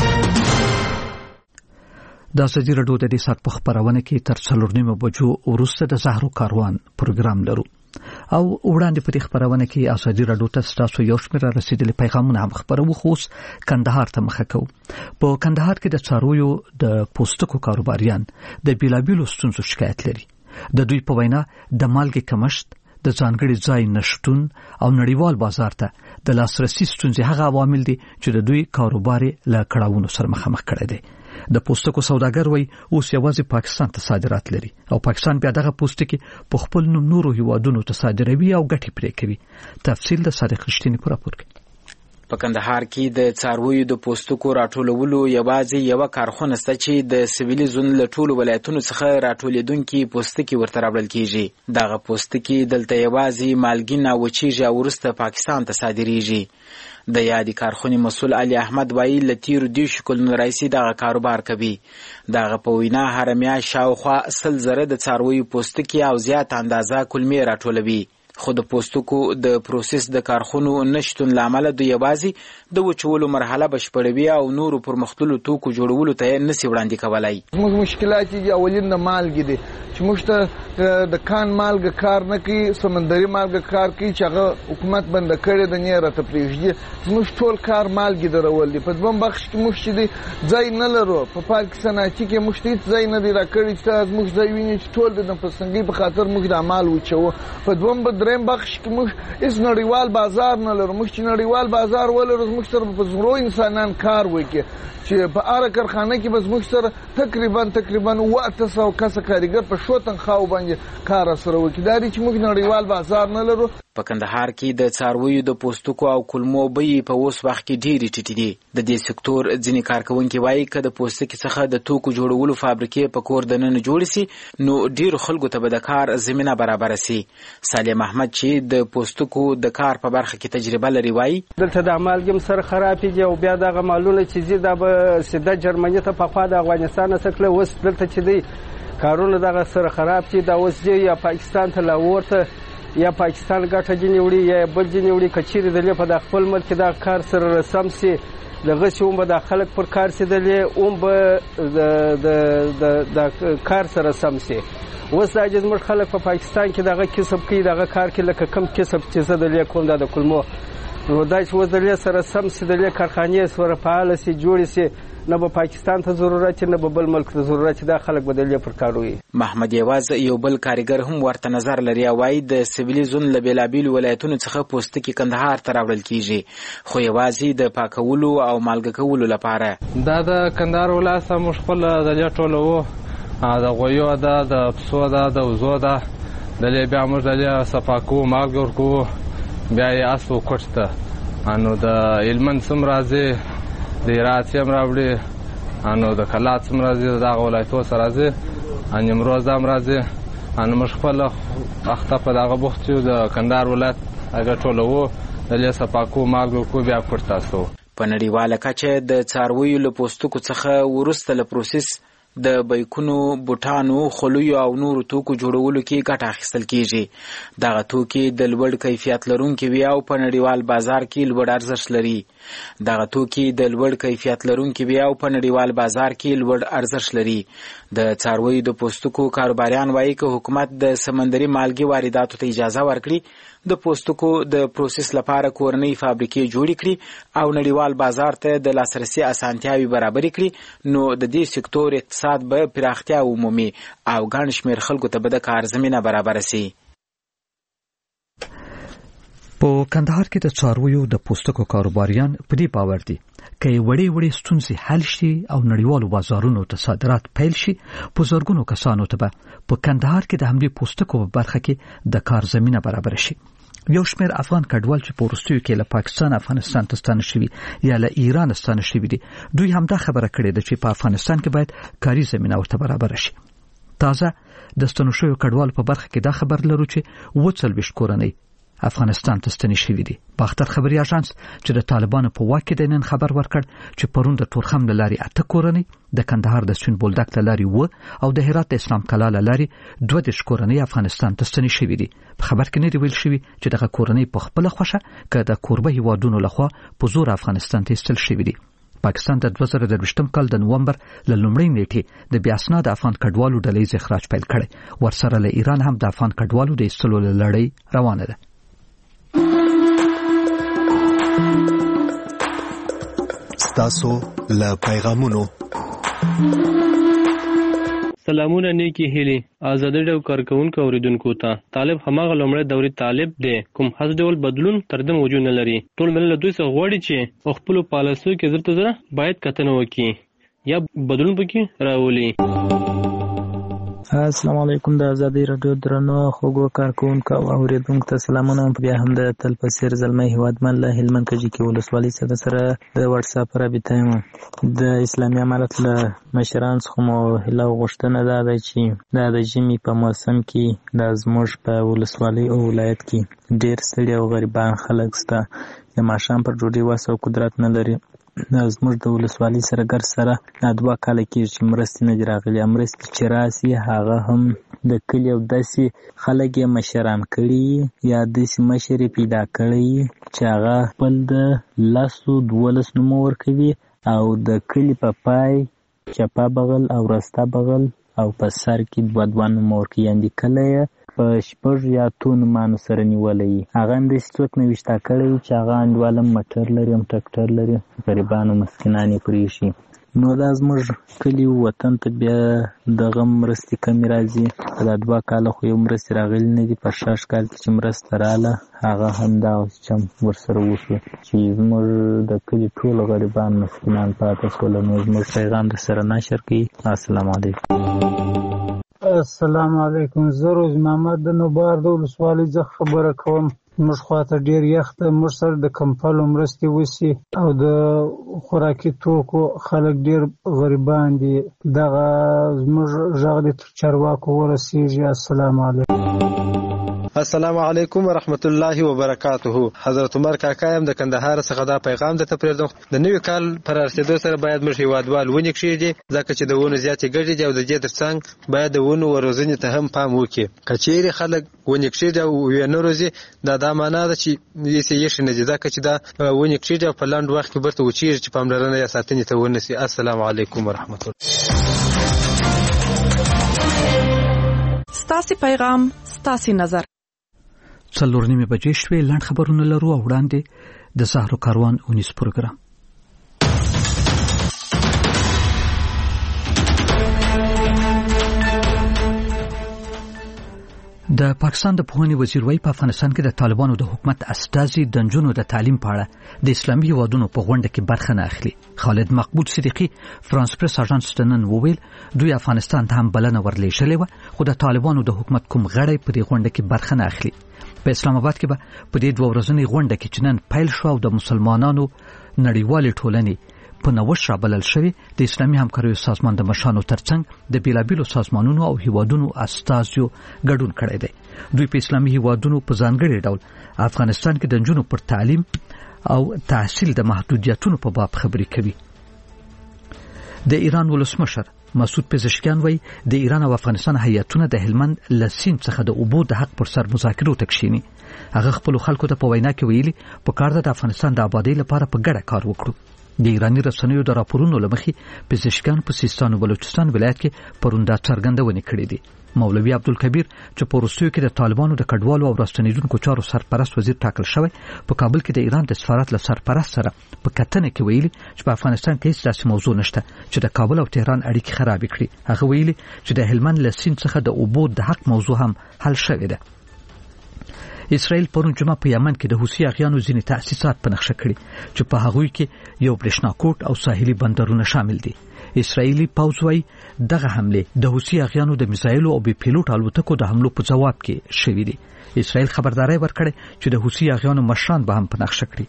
د ازادي راډیو د دې ساعت په خبرونه کې تر 4:30 بجو وروسته د زهرو کاروان پروګرام لرو او وړاندې په دې خبرونه کې ازادي راډیو ته تاسو یو شمېر رسیدلي پیغامونه هم خبرو خو کندهار ته مخه کوو. په کندهار کې د څارویو د پوستکو کاروباریان د بیلابیلو ستونزو شکایت لري. د دوی په وینا د مالګې کمښت، د ځانګړي ځای نشټون او نړیوال بازار ته د لاسرسي ستونزې هغه عوامل دي چې د دوی کاروبار له کړاوونو سره مخامخ کړي دي. د پوستکو سوداګر وایي اوس یوازې پاکستان ته صادرات لري او پاکستان بیا دغه پوستکي په خپل نوم نورو هیوادونو ته صادروي او ګټې پرې کوي. تفصیل د صادق رښتینی په راپور کې. په کندهار کې د څارویو د پوستکو راټولولو یوازې یو کارخونه شته چې د سویلي زون له ټولو ولایتونو څخه راټولېدونکي پوستکي ورته راوړل کیږي. دغه پوستکي دلته یوازې مالګین او وچیږي او وروسته پاکستان ته صادریږي. د یادې کارخونې مسؤل علي احمد وایي له تیرو 10 کلونو راهیسې دغه کاروبار کوي. دغه په وینا هره میاشت شاوخوا 100,000 د څارویو پوستکي او زیات اندازه کلمې راټولوي. خو د پوستکو د پروسس د کارخونو نشتون لامل د یوازې د وچولو مرحله بشپړوي او نورو پرمختللو توکو جوړولو ته نشي وړاندې کولای. موږ مشکلات چې اولین د مالګې دي چې موږ ته د کان مالګه کار نه کوي، سمندري مالګه کار کوي چې هغه حکومت بند کړی د نه راته پریږدي. موږ ټول کار مالګې درول دي. په دویم بخش کې موږ چې دی ځای نه لرو. په پارک صنعتي کې موږ ته ځای نه دی راکړی چې موږ ځای ویني چې ټول د پسنګي په خاطر موږ د عمل وچو. په دویم دریم بخش کې موږ اس نړیوال بازار نه لرو. موږ چې نړیوال بازار ولرو موږ سره په زرو انسانان کار وکړي چې په هر کارخانه کې بس موږ سره تقریبا 800 کس کارګر په شو تنخواه باندې کار سره وکړي. دا چې موږ نړیوال بازار نه لرو. په کندهار کې د څارویو د پوستکو او کلمو بیې په اوس وخت کې ډېرې ټیټې دي. د دې سکتور ځینې کارکوونکي وایي که د پوستکي څخه د توکو جوړولو فابریکې په کور دننه جوړې سي نو ډېرو خلکو ته به د کار زمینه برابره سي. سالم احمد چې د پوستکو د کار په برخه کې تجربه لري وایي دلته د مالګم سره خرابېږي او بیا دغه مالونه چې دي دا به سیده جرمني ته پخوا د افغانستان څخه کله اوس دلته چې دی کارونه دغه سره خراب دي دا اوس دی یا پاکستان ته لاهور ته یا پاکستان ګټه جنې وړي یا بل جنې وړي که چیرې دلې په د خپل ملک کې دا کار سره رسم سي دغسې هم به دا خلک پر کار سي دلې هم به د کار سره سم سي. اوس دا چې زموږ خلک په پاکستان کې دغه کسب کوي دغه کار کې لکه کم کسب چې زه دلې کوم دا د کلمو نو دا چې اوس دلې سره سم سي دلې کارخانې سره فعاله سي جوړې سي نه به پاکستان ته ضرورت نه به بل ملک ته ضرورت دا خلک به دلې پر کار وي. محمد یواز یو بل کارګر هم ورته نظر لري او وايي د سیویلي زون له بېلابېلو ولایتونو څخه پوستکي کندهار ته راوړل کیږي خو یوازې د پاکولو او مالګه کولو لپاره. دا د کندهار ولایت موږ خپل دلې ټولو د غویو ده د پسو ده د وزو ده دلې بیا موږ دلې صفا کوو مالګه ورکوو بیا یې اسو کوټ ته نو د هلمند څوم راځي د هرات هم راوړي نو د کلات هم راځي د دغه ولایتو سره راځي نیمروز هم راځي نو موږ خپل اخته په دغه بوخت یو د کندهار ولایت هغه ټولوو دلې صفا کوو مالګه ورکوو بیا کوټ ته استوو. په نړیواله کچه د څارویو له پوستکو څخه وروسته له پروسس د بیکونو بوټانو خلویو او نورو توکو جوړولو کې ګټه اخیستل کیږي. دغه توکي د لوړ کیفیت لرونکي وي او په نړیوال بازار کې لوړ ارزښت لري. دغه توکي د لوړ کیفیت لرونکي وي او په نړیوال بازار کې لوړ ارزښت لري. د څارویو د پوستکو کاروباریان وایي که حکومت د سمندري مالګې وارداتو ته اجازه ورکړي د پوستکو د پروسس لپاره کورنۍ فابریکې جوړې کړي او نړیوال بازار ته د لاسرسي اسانتیاوي برابرې کړي نو د دې سکتور اقتصاد به پراختیا ومومي او ګڼ شمېر خلکو ته به د کار زمینه برابره سي. په کندهار کې د څارویو د پوستکو کاروباریان په دې باور دي که وړې وړې ستونزې حل شي او نړیوالو بازارونو ته صادرات پیل شي په زرګونو کسانو ته به په کندهار کې د همدې پوستکو په برخه کې د کار زمینه برابر شي. یو شمېر افغان کډوال چې په وروستیو کې له پاکستان افغانستان ته ستانه شوي یا له ایران ستانه شوي دي دوی همدا خبره کړې ده چې په افغانستان کې باید کاري زمینه ورته برابر شي. تازه د ستنو شویو کډوالو په برخه کې دا خبر لرو چې 40 کورنۍ افغانستان ته ستنې شوي دي. باختر خبري اژانس چې د طالبانو په واک کې د نن خبر ورکړ چې پرون د تورخم له لارې 8 کورنۍ د کندهار د سپین بولدک له لارې او د هرات د اسلام کلا له لارې 12 کورنۍ افغانستان ته ستنې شوي دي. په خبر کې نه دی ویل شوی چې دغه کورنۍ په خپل خوښه که د کوربه هیوادونو لخوا په زور افغانستان ته ایستل شوي دي. پاکستان د 2023 کال د نومبر له لومړۍ نیټې د بیا اسناد افغان کډوالو ډلې اخراج پیل کړي. ورسره له ایران هم د افغان کډوالو د ایستلو لړۍ روانه ده. ستاسو له پیغامونو سلامونه نیکی هیلي ازادي ډول کارکونکو اوریدونکو ته طالب هماغه لومړی دوري طالب دی کوم هڅ ډول بدلون تر دې موجود نه لري. ټول ملت دوی څخه غواړي چې خپل پالیسیو کې زړه زړه باید کتنه وکړي یا بدلون پکې راولي. السلام علیکم د ازادي رادیو درنو خوږو کارکونکو او اوریدونکو ته سلامونه. بیا هم د تل په څیر زلمی هیوادمن له هلمند کجې کې ولسوالۍ سره د واتساپ رابطه یم. د اسلامي امارت له مشران څخه مو هیله او غوښتنه ده چې دا د ژمي په موسم کې د زموږ په ولسوالۍ او ولایت کې ډېر ستړي او غریبان خلک شته د ماښام پر ډوډۍ وس او قدرت نه لري. زموږ د ولسوالۍ سره ګر سره 2 کاله کېږي چې مرستې نه دي راغلي. مرستې چې راسي هغه هم د کلي او داسې خلک یې مشران کړي یا داسې مشر یې پیدا کړی چې هغه خپل د 10-12 نومه ورکوي او د کلي په پای چپه بغل او رسته بغل او په سر کې 2 نومه ورکوي. یعنې کله یې په 6 یا 2 نومانو سره نیولی هغه هم داسې څوک نه ویشته کړی چې هغه انډوال هم موټر لري هم ټکټر لري غریبان او مسکینان یې پرېښي. نو دا زموږ کلي وطن ته بیا دغه مرستې کمې راځي. په دا 2 کاله خو یو مرستې راغلي نه دي. په 6 کال کې چې مرسته راله هغه هم دغسې چم ورسره وشو چې زموږ د کلي ټول غریبان مسکینان پاته شول. نو زموږ پیغام در سره نشر کوي. السلام علیکم. السلام علیکم. زه روز محمد د نوبار د ولسوالۍ څخه خبره کوم. موږ خواته ډیر یخ ده، موږ سره د کمپلو مرستې وسی او د خوراکي توکو خلک ډیر غریبان دي. دغه زموږ غږ د چارواکو ورسیږي. السلام علیکم. السلام علیکم ورحمت الله وبرکاته. حضرت عمر کاکا یم د کندهار څخه دا پیغام د تپریدم. د نوي کال پر رسیدو سره باید موږ هیوادوال ونې کښېږدي، ځکه چې د ونو زیاتې ګټې دي او د دې ترڅنګ باید د ونو وروزنې ته هم پام وکړي. که چیرې خلک ونې کښېږدي او ونه روزي، دا معنا ده چې یې یې نه دي، ځکه چې دا ونې کښېږدي او په لنډ وخت کې برته وچیږي چې پاملرنه یې ساتنې ته ونیسي. السلام علیکم ورحمت الله. ستاسو پیغام، ستاسو نظر. 4:30 بجې شوې. لاند خبرونه لرو او وړاندې د سحر کاروان اونیس پروګرام. د پاکستان د پوهنې وزیر وایي په افغانستان کې د طالبانو د حکومت استازي د نجونو د تعلیم په اړه د اسلامي هیوادونو په غونډه کې برخه نه اخلي. خالد مقبول صدیقی فرانس پریس اژانس ته نن وویل دوی افغانستان ته هم بلنه ورلېږلې وه، خو د طالبانو د حکومت کوم غړی په دې غونډه کې برخه نه اخلي. په اسلام آباد کې به په دې 2 ورځنۍ غونډه کې چې نن پیل شو او د مسلمانانو نړیوالې ټولنې په نوښت رابلل شوی د اسلامي همکاریو سازمان د مشانو ترڅنګ د بیلابیلو سازمانونو او هیوادونو استازیو ګډون کړی دی. دوی په اسلامي هیوادونو په ځانګړي ډول افغانستان کې د نجونو پر تعلیم او تحصیل د محدودیتونو په باب خبرې کوي. د ایران ولسمشر مسعود پزشکیان وایي د ایران او افغانستان هیاتونه د هلمند له سیند څخه د اوبو د حق پر سر مذاکرو ته کښیني. هغه خپل خلکو ته په وینا کې ویلي په کار ده د افغانستان د آبادۍ لپاره په ګډه کار وکړو. د ایرانی رسنیو د راپورونو لمخې پزشکیان په سیستان او بلوچستان ولایت کې پروندا څرګندونه کړې دي. مولوی عبدالکبیر چې په روسیو کې د طالبانو د کډوالو او راستنیدونکو چارو سرپرست وزیر ټاکل شوی، په کابل کې د ایران د سفارت له سرپرست سره په کتنه کې ویلي چې په افغانستان کې هیڅ داسې موضوع نشته چې د کابل او تهران اړیکې خراب کړي. هغه ویلي چې د هلمند له سیند څخه د اوبو د حق موضوع هم حل شوی ده. اسرائیل پرون جمعه په یمن کې د حوثي اغیانو ځینې تأسیسات په نقشه کړي چې په هغوی کې یو برېښناکوټ او ساحلي بندرونه شامل دي. اسرائیلي پوځ وايي دغه حمله د حوثي اغیانو د میزایلو او بي پیلوټ الوتکو د حملو په جواب کې شوې دي. اسرائیل خبرداري ورکړه چې د حوثي اغیانو مشران به هم په نقشه کړي.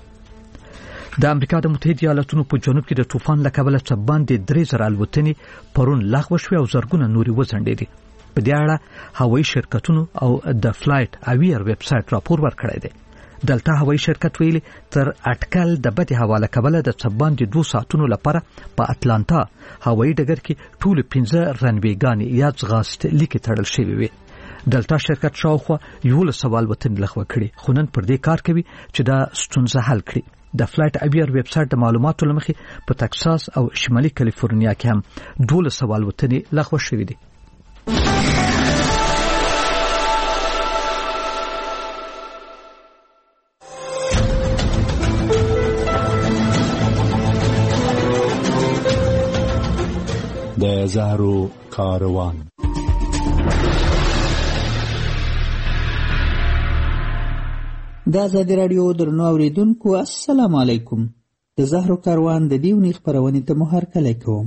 د امریکا د متحده ایالاتونو په جنوب کې د طوفان له کبله څه باندې 3000 الوتنې پرون لغوه شوې او زرګونه نوري وځنډېدې. په دې اړه هوایي شرکتونو او د فلایټ اویر ویب سټ راپور ورکړی دی. دلته هوایي شرکت ویلي تر اټکل د بدې حواله کبله د څباندې 2 ساعتونو لپاره په اتلانتا هوایي ډګر کې ټول 15 رنویګانې یا ځغاست لیکې تړل شوې وي. دلته شرکت شاوخوا 11 الوتنې لغوه کړي، خو نن پر دې کار کوي چې دا ستونزه حل کړي. د فلایټ اویر ویب سټ د معلوماتو لمخې په تکساس او شمالي کالیفورنیا کې هم 12 الوتنې لغوه شوې دي. د زهرو کاروان. د آزادي راډیو درنو اوریدونکو السلام علیکم. د زهرو کاروان د دې ونې خپرونې ته مو هرکلی کوم.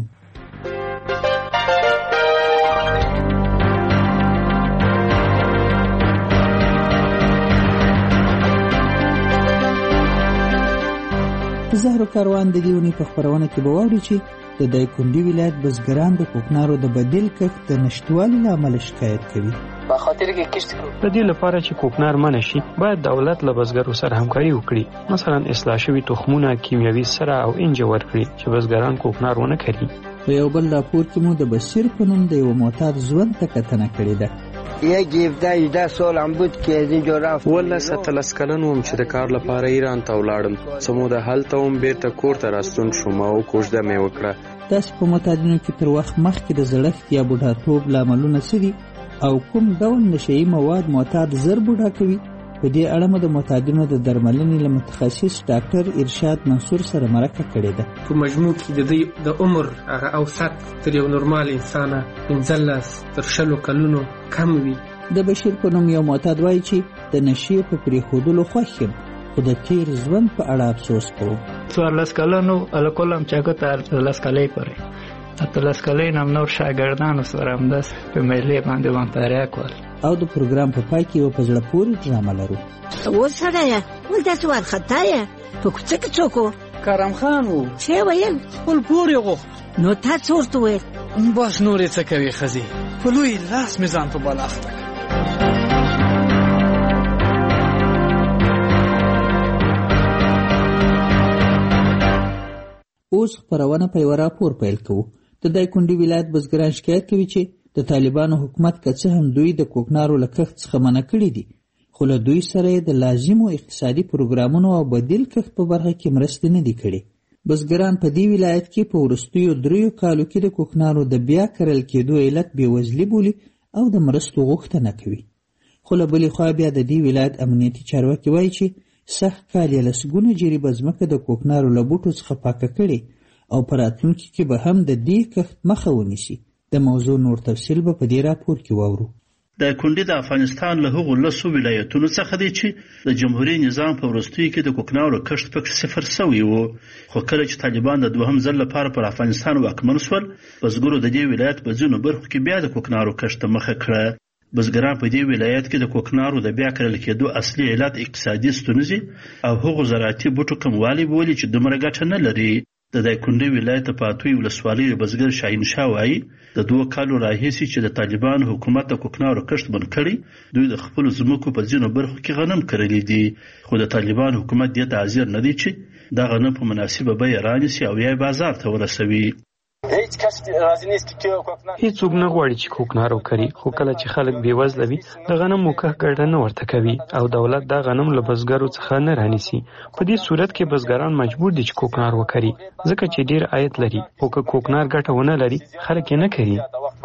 زهرو کاروان د دې ونې په خپرونه کې به واورئ چې د دایکنډي ولایت بزګران د کوکنارو د بدیل کښت د نشتوالي له امله شکایت کوي. په خاطر کې کښت کړو د دې لپاره چې کوکنار منع شي باید دولت له بزګرو سره همکاري وکړي، مثلا اصلاح شوي تخمونه کیمیاوي سره او انجه ورکړي چې بزګران کوکنار ونه کړي. په یو بل راپور کې مو د بشیر په نوم د یو معتاد ژوند ته کتنه کړې ده. یک 17 سال هم بود که از اینجا رفت. والله 17 کلن وم چې د کار لپاره ایران ته ولاړم. سمو د هلته هم بیرته کور ته راستون شوم او کوژده مې وکړه. داسې په معتادینو کې تر وخت مخکې د زړښت یا بوډاتوب لاملونه څه دي او کوم ډول نشهیي مواد معتاد زر بوډا کوي؟ په دې اړه مو د معتادینو د درملنې له متخصص ډاکټر ارشاد منصور سره مرکه کړې ده. په مجموع کې د دې د عمر هغه اوسط تر یو نورمال انسان 15 تر 20 کلونو کم وي. د بشیر په نوم یو معتاد وایي چې د نشې په پرېښودلو خوښ یم خو د تیر ژوند په اړه افسوس کوم. 14 کلونو الکل هم چاکو ته 14 کالۍ پورې اتلس کلین هم نور شاګردانو سره همداسې په میلې باندې وانتاریا کول. او د پروګرام په پای کې یو په زړه پورې ډرامه لرو. اوس سړیه ولې داسې وارخطا یې؟ په کوڅه کې څوک و؟ کرم خان و. څه یې ویل؟ خپل پور یې غوښت. نو تا څه ورته وویل؟ بس نور یې څه کوي ښځې، په لوی لاس مې ځان په بلا اخته کړ. اوس خپرونه په یوه راپور پیل کوو. د دایکنډي ولایت بزګران شکایت کوي چې د طالبانو حکومت که څه هم دوی د کوکنارو له کښت څخه منع کړي دي، خو له دوی سره یې د لازمو اقتصادي پروګرامونو او بدیل کښت په برخه کې مرستې نه دي کړي. بزګران په دې ولایت کې په وروستیو 3 کالو کې د کوکنارو د بیا کرل کېدو علت بېوزلي بولي او د مرستو غوښتنه کوي. خو له بلې خوا بیا د دې ولایت امنیتي چارواکي وایي چې سږ کال یې لسګونه جریبه ځمکه د کوکنارو له بوټو څخه پاکه کړې او په راتلونکي کې به هم د دې کښت مخه ونیسي. د موضوع نور تفصیل به په دې راپور کې واورو. دایکنډي د افغانستان له هغو 10 ولایتونو څخه دی چې د جمهوریت نظام په وروستیو کې د کوکنارو کښت پکې صفر شوی و، خو کله چې طالبان د دوهم ځل لپاره پر افغانستان واکمن شول، بزګرو د دې ولایت په ځینو برخو کې بیا د کوکنارو کښت ته مخه کړه. بزګران په دې ولایت کې د کوکنارو د بیا کرل کېدو اصلي علت اقتصادي ستونزې او هغو زراعتي بوټو کموالی بولي چې دومره ګټه نه لري. د دایکنډي ولایت د پاتوی ولسوالۍ بزګر شاهین شاه وایي د 2 کالو راهیسې چې د طالبان حکومت د کوکنارو کښت بند کړی، دوی د خپل ځمکو په ځینو برخو کې غنم کرلی دي، خو د طالبان حکومت دې ته حاضر نه دی چې دا غنم په مناسبه بیه رانیسي او یا بازار ته ورسوي. هیڅوک نه غواړي چې کوکنار وکړي، خو کله چې خلک بېوزله وي د غنمو کښت ګټه نه ورته کوي او دولت دا غنم له بزګرو څخه نه رانیسي. په دې صورت کې بزګران مجبور دي چې کوکنار وکړي، ځکه چې ډیر عاید لري، خو که کوکنار ګټه ونه لري خلک یې نه کوي.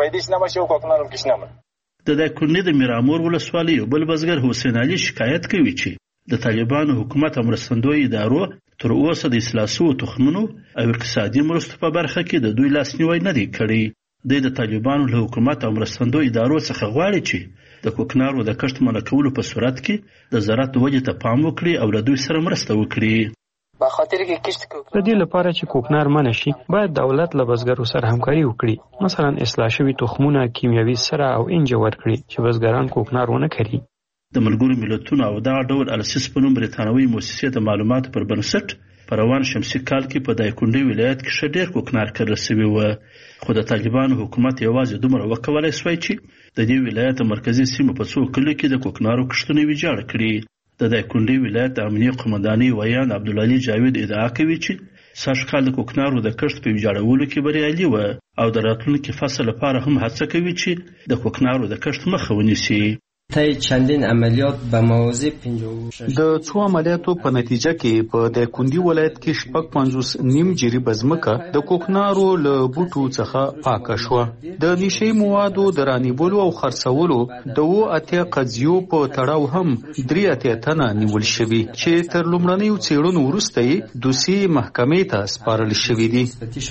د دایکنډي د میرامور ولسوالۍ بل بزګر حسین علي شکایت کوي چې د طالبانو حکومت او مرستندوی ادارو تر اوسه د اصلاح شویو تخمونو او اقتصادي مرستو په برخه کې د دوی لاسنیوی نه دی کړی. دوی د طالبانو له حکومت او مرستندوی ادارو څخه غواړي چې د کوکنارو د کښت منع کولو په صورت کې د زراعت ودې ته پام وکړي او له دوی سره مرسته وکړي. د دې لپاره چې کوکنار منع شي باید دولت له بزګرو سره همکاري وکړي، مثلا اصلاح شوي تخمونه کیمیاوي سره او انج ورکړي چې بزګران کوکنار ونه کړي. د ملګرو ملتونو او دغه ډول السیس په نوم بریتانوي مؤسسې د معلوماتو پر بنسټ په روان شمسي کال کې په دایکنډي ولایت کې ښه ډېر کوکنار کرل شوي وه، خو د طالبانو حکومت یوازې دومره وکولی شوی چې د دې ولایت مرکزي سیمو په 2 کلیو کې د کوکنارو کښتونه ویجاړ کړي. د دایکنډي ولایت د امنیه قومندانۍ ویان عبدالعلي جاوید ادعا کوي چې سږ کال د کوکنارو د کښت په ویجاړولو کې بریالي وه او د راتلونکي فصل لپاره هم هڅه کوي چې د کوکنارو د کښت مخه ونیسي. چندین عملیات به موازی 56 د 2 عملیاتو په نتیجه کې په دایکنډي ولایت کې 55 جریبه ځمکه د کوکنارو له بوټو څخه پاکه شوه. د نشي موادو د رانیولو او خرڅولو د 8 قضیو په تړاو هم 3 تنه نیول شوي چې تر لومړنیو څېړنو وروسته یې دوسیې محکمې ته سپارل شوي دي.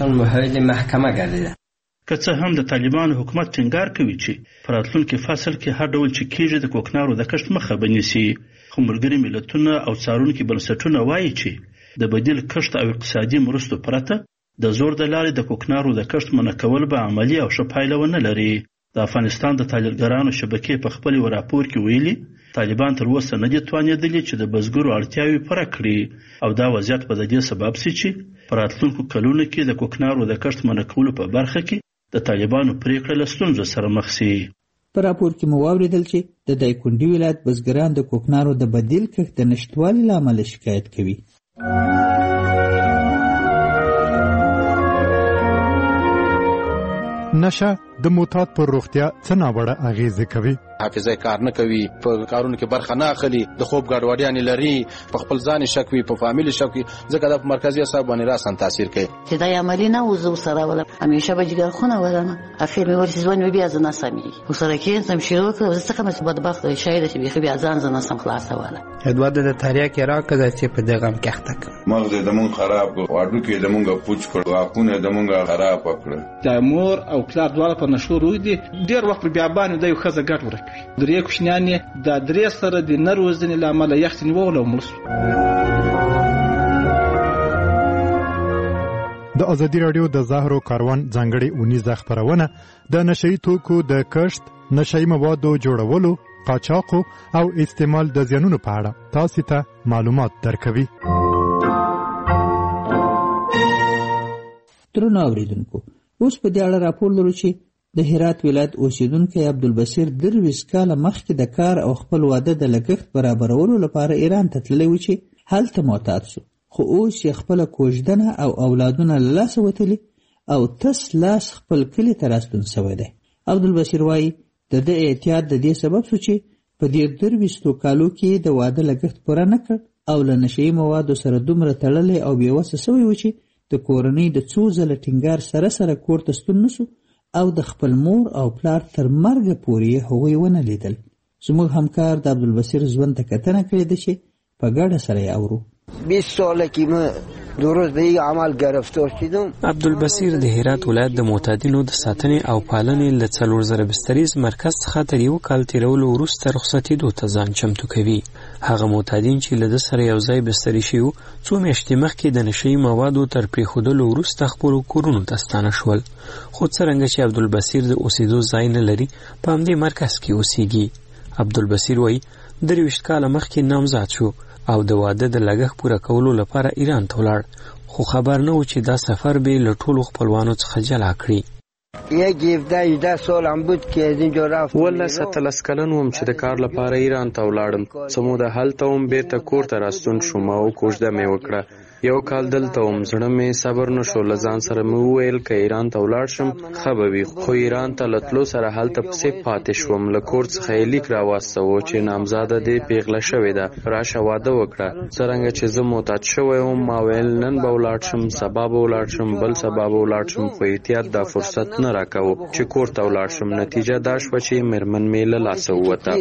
که څه هم د طالبانو حکومت ټینګار کوي چې په راتلونکي فصل کې هر ډول چې کېږي د کوکنارو د کښت مخه به نیسي، خو ملګري ملتونه او څارونکي بنسټونه وایي چې د بدیل کښت او اقتصادي مرستو پرته د زور د لارې د کوکنارو د کښت منع کول به عملي او ښه پایله ونه لري. د افغانستان د تاجرګرانو شبکې په خپل راپور کې ویلي طالبان تر اوسه نه دي توانېدلي چې د بزګرو اړتیاوې پوره کړي او دا وضعیت به د دې سبب شي چې په راتلونکو کلونو کې د کوکنارو د کښت منع کولو په برخه کې د طالبانو پریکړه له ستونزو سره مخ شي. په راپور کې مو واورېدل چې د دایکنډي ولایت بزګران د کوکنارو د بدیل کښت د نشتوالي له امله شکایت کوي. نشه د معتاد پر روغتیا څه ناوړه اغیزې کوي؟ حافظه کار نه کوي، په کارونو کې برخه نه اخلي، د خوب ګډوډیانې لري، په خپل ځان شک وي، په فامیل شک وي، ځکه دا په مرکزي اعصاب باندې راسن تاثیر کوي. چې دا عملی نه وزو سره ولا همیشه به جګر خونه ولنه اخر می ورسې ځوان بیا ځنه سمي وسره کې سم شروع کړ زه څنګه مې بدبخت شاید چې بیا ځان ځنه سم خلاص ولا ادوار د تاریخ کې راکړه چې په دغه کې اخته مغز د مون خراب واډو کې د مونږه پوچ کړ واکونه د مونږه خراب کړ. د مور او پلار دواړه په نشو روي دي ډیر وخت بیا باندې د یو خزه ګټ ورکوي. درې کوشنیانې د درې سره د نروزنې لامل یختن وولو ملس. د ازادي راډیو د زهرو کاروان ځانګړې اونیزه خپرونه د نشئی توکو د کښت، نشئی موادو جوړولو، قاچاقو او استعمال د زیانونو په اړه تاسو ته معلومات درکوي. درنو اوریدونکو، اوس په دې اړه راپور لرو چې د هرات ولایت اوسیدونکی عبدالبصیر 23 کاله مخکې د کار او خپل واده د لګښت برابرولو لپاره ایران ته تللی و چې هلته معتاد شو، خو اوس یې خپله کوژدنه او اولادونه له لاسه وتلي او تس لاس خپل کلي ته راستون سوی دی. عبدالبصیر وایي د ده احتیاط د دې سبب شو چې په دې 23 کالو کې د واده لګښت پوره نه کړ او له نشهیي موادو سره دومره تړلی او بېوسه سوی و چې د کورنۍ د څو ځله ټینګار سره سره کور ته ستون نشو او د خپل مور او پلار تر مرګه پورې هغوی ونه لیدل. زموږ همکار د عبدالبصیر ژوند ته کتنه کړې ده چې په ګډه سره یې اورو. 20 ساله که من درست به این عمل گرفتار شدم. عبدالبصیر د هرات ولایت د معتادینو د ساتنې او پالنې له 4000 بستریز مرکز څخه تر یو کال تیرولو وروسته رخصتېدو ته ځان چمتو کوي. هغه معتادین چې له ده سره یو ځای بستري شوي وو، څو میاشتې مخکې د نشهیي موادو تر پرېښودلو وروسته خپلو کورونو ته ستانه شول. خو څرنګه چې عبدالبصیر د اوسېدو ځای نه لري، په همدې مرکز کې اوسېږي. عبدالبصیر وایي 23 کاله مخکې نامزاد شو او د واده د لګښت پوره کولو لپاره ایران ته ولاړ، خو خبر نه و چې دا سفر به له ټولو خپلوانو څخه جلا کړي. یک 17 سالم بود که از اینجا رفت. والله 17 کلن وم چې د کار لپاره ایران ته ولاړم. څه موده هلته وم، بیرته کور ته راستون شوم او کوژده مې وکړه. یو کال دلته وم، زړه مې صبر نه شو. له ځان سره مې وویل که ایران ته ولاړ شم ښه به وي، خو ایران ته له تلو سره هلته پسې پاتې شوم. له کور څخه یې لیک راواستوه چې نامزاده دې پیغله شوې ده، راشه واده وکړه. څرنګه چې زه معتاد شوی وم، ما ویل نن به ولاړ شم، سبا به ولاړ شم، بل سبا به ولاړ شم، خو احتیاط دا فرصت نه راکوه چې کور ته ولاړ شم. نتیجه دا شوه چې مېرمن مې له لاسه ووته.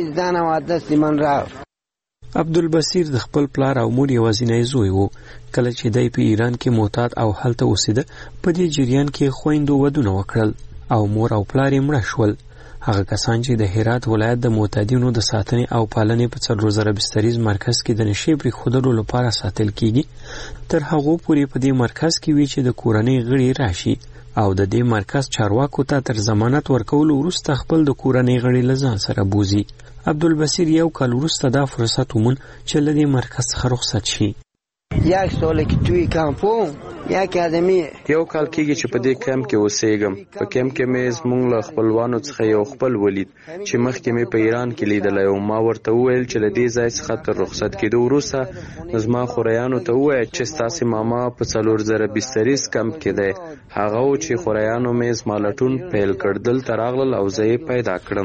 عبدالبصیر د خپل پلار او مور یوازینی زوی و. کله چې دی په ایران کې معتاد او هلته اوسېده، په دې جریان کې خویندو ودونه وکړل او مور او پلار یې مړه شول. هغه کسان چې د هرات ولایت د معتادینو د ساتنې او پالنې په 4000 بستریز مرکز کې د نشې پرېښودلو لپاره ساتل کیږي، تر هغو پورې په دې مرکز کې وي چې د کورنۍ غړي راشي او د دې مرکز چارواکو ته تر ضمانت ورکولو وروسته خپل د کورنۍ غړي له ځان سره بوزي. عبدالبصیر یو کال وروسته دا فرصت وموند چې له دې مرکز څخه رخصت شي. یک ساله که توی کمپون یک آدمی یو کال کېږي چې په دې کمپ کې اوسېږم. په کمپ کې مې زموږ له خپلوانو څخه یو خپل ولید چې مخکې مې په ایران کې لیدلی و. ما ورته وویل چې له دې ځای څخه تر رخصت کېدو وروسته زما خوریانو ته ووایه چې ستاسې ماما په 4000 بستریز کمپ کې دی. هغه و چې خوریانو مې زما لټون پیل کړ. دلته راغلل او زه یې پیدا کړم.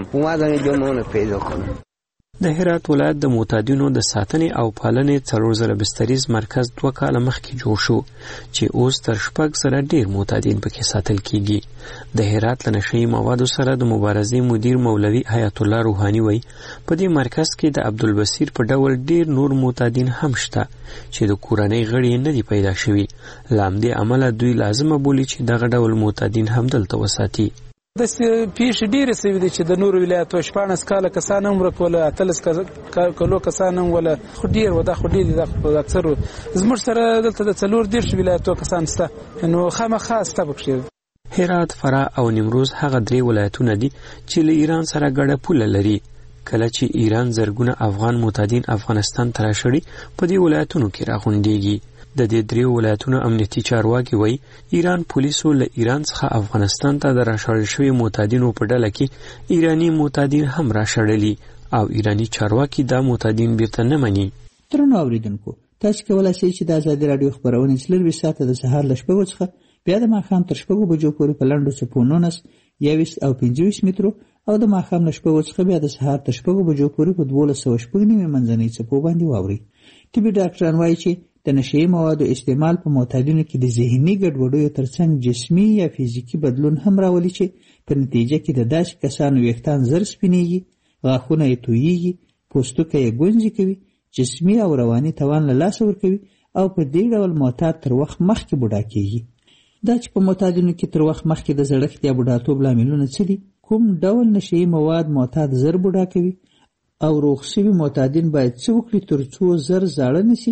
د هرات ولایت د معتادینو د ساتنې او پالنې 4000 بستریز مرکز 2 کاله مخکې جوړ شو چې اوس تر 600 ډیر معتادین پکې ساتل کیږي. د هرات له نشهیي موادو سره د مبارزې مدیر مولوي حیات الله روحاني وایي په دې مرکز کې د عبدالبصیر په ډول ډیر نور معتادین هم شته چې د کورنۍ غړي نه دي پیدا شوي. له همدې امله دوی لازمه بولي چې دغه ډول معتادین هم دلته وساتي. داسې پیښې ډېرې سوي دي چې د نورو ولایتو 14 کاله کسان هم ورک وله، 18 کالو کسان هم وله، خو ډېر و. دا خو ډېر دي، دا اکثر زموږ سره دلته د 40 ولایتو کسان شته، نو خامخا شته پکښې. هرات، فراه او نیمروز هغه 3 ولایتونه دي چې له ایران سره ګډه پوله لري. کله چې ایران زرګونه افغان معتادین افغانستان ته راشړي، په دې ولایتونو کې راغونډېږي. د دې 3 ولایتونو امنیتي چارواکي وایي ایران پولیسو له ایران څخه افغانستان ته د راشړل شوي معتادینو په ډله کې ایرانی معتادین هم راشړلي او ایرانی چارواکي دا معتادین بیرته نه مني. درنو اوریدونکو، تاسو کولای شئ چې د ازادي راډیو خبرونه 24 ساعته د سهار له 6 څخه بیا د ماښام تر 6 بجو پورې په لنډو څپو 19 21 او 25 مترو او د ماښام له 6 څخه بیا د سهار تر 6 بجو پورې په 1290 منځنۍ څپو باندې واوري. طبي ډاکټران وایي چې د نشهیي موادو استعمال په معتادینو کې د ذهني ګډوډیو ترڅنګ جسمي یا فزیکي بدلون هم راولي چې په نتیجه کې د داسې کسانو ویښتان زر سپینېږي، غاښونه یې تویېږي، پوستکی یې ګونځې کوي، جسمي او رواني توان له لاسه ورکوي او په دې ډول معتاد تر وخت مخکې بوډا کېږي. دا چې په معتادینو کې تر وخت مخکې د زړښت یا بوډاتوب لاملونه څه دي، کوم ډول نشهیي مواد معتاد زر بوډا کوي او روغ شوي معتادین باید څه وکړي تر څو زر زاړه نشي،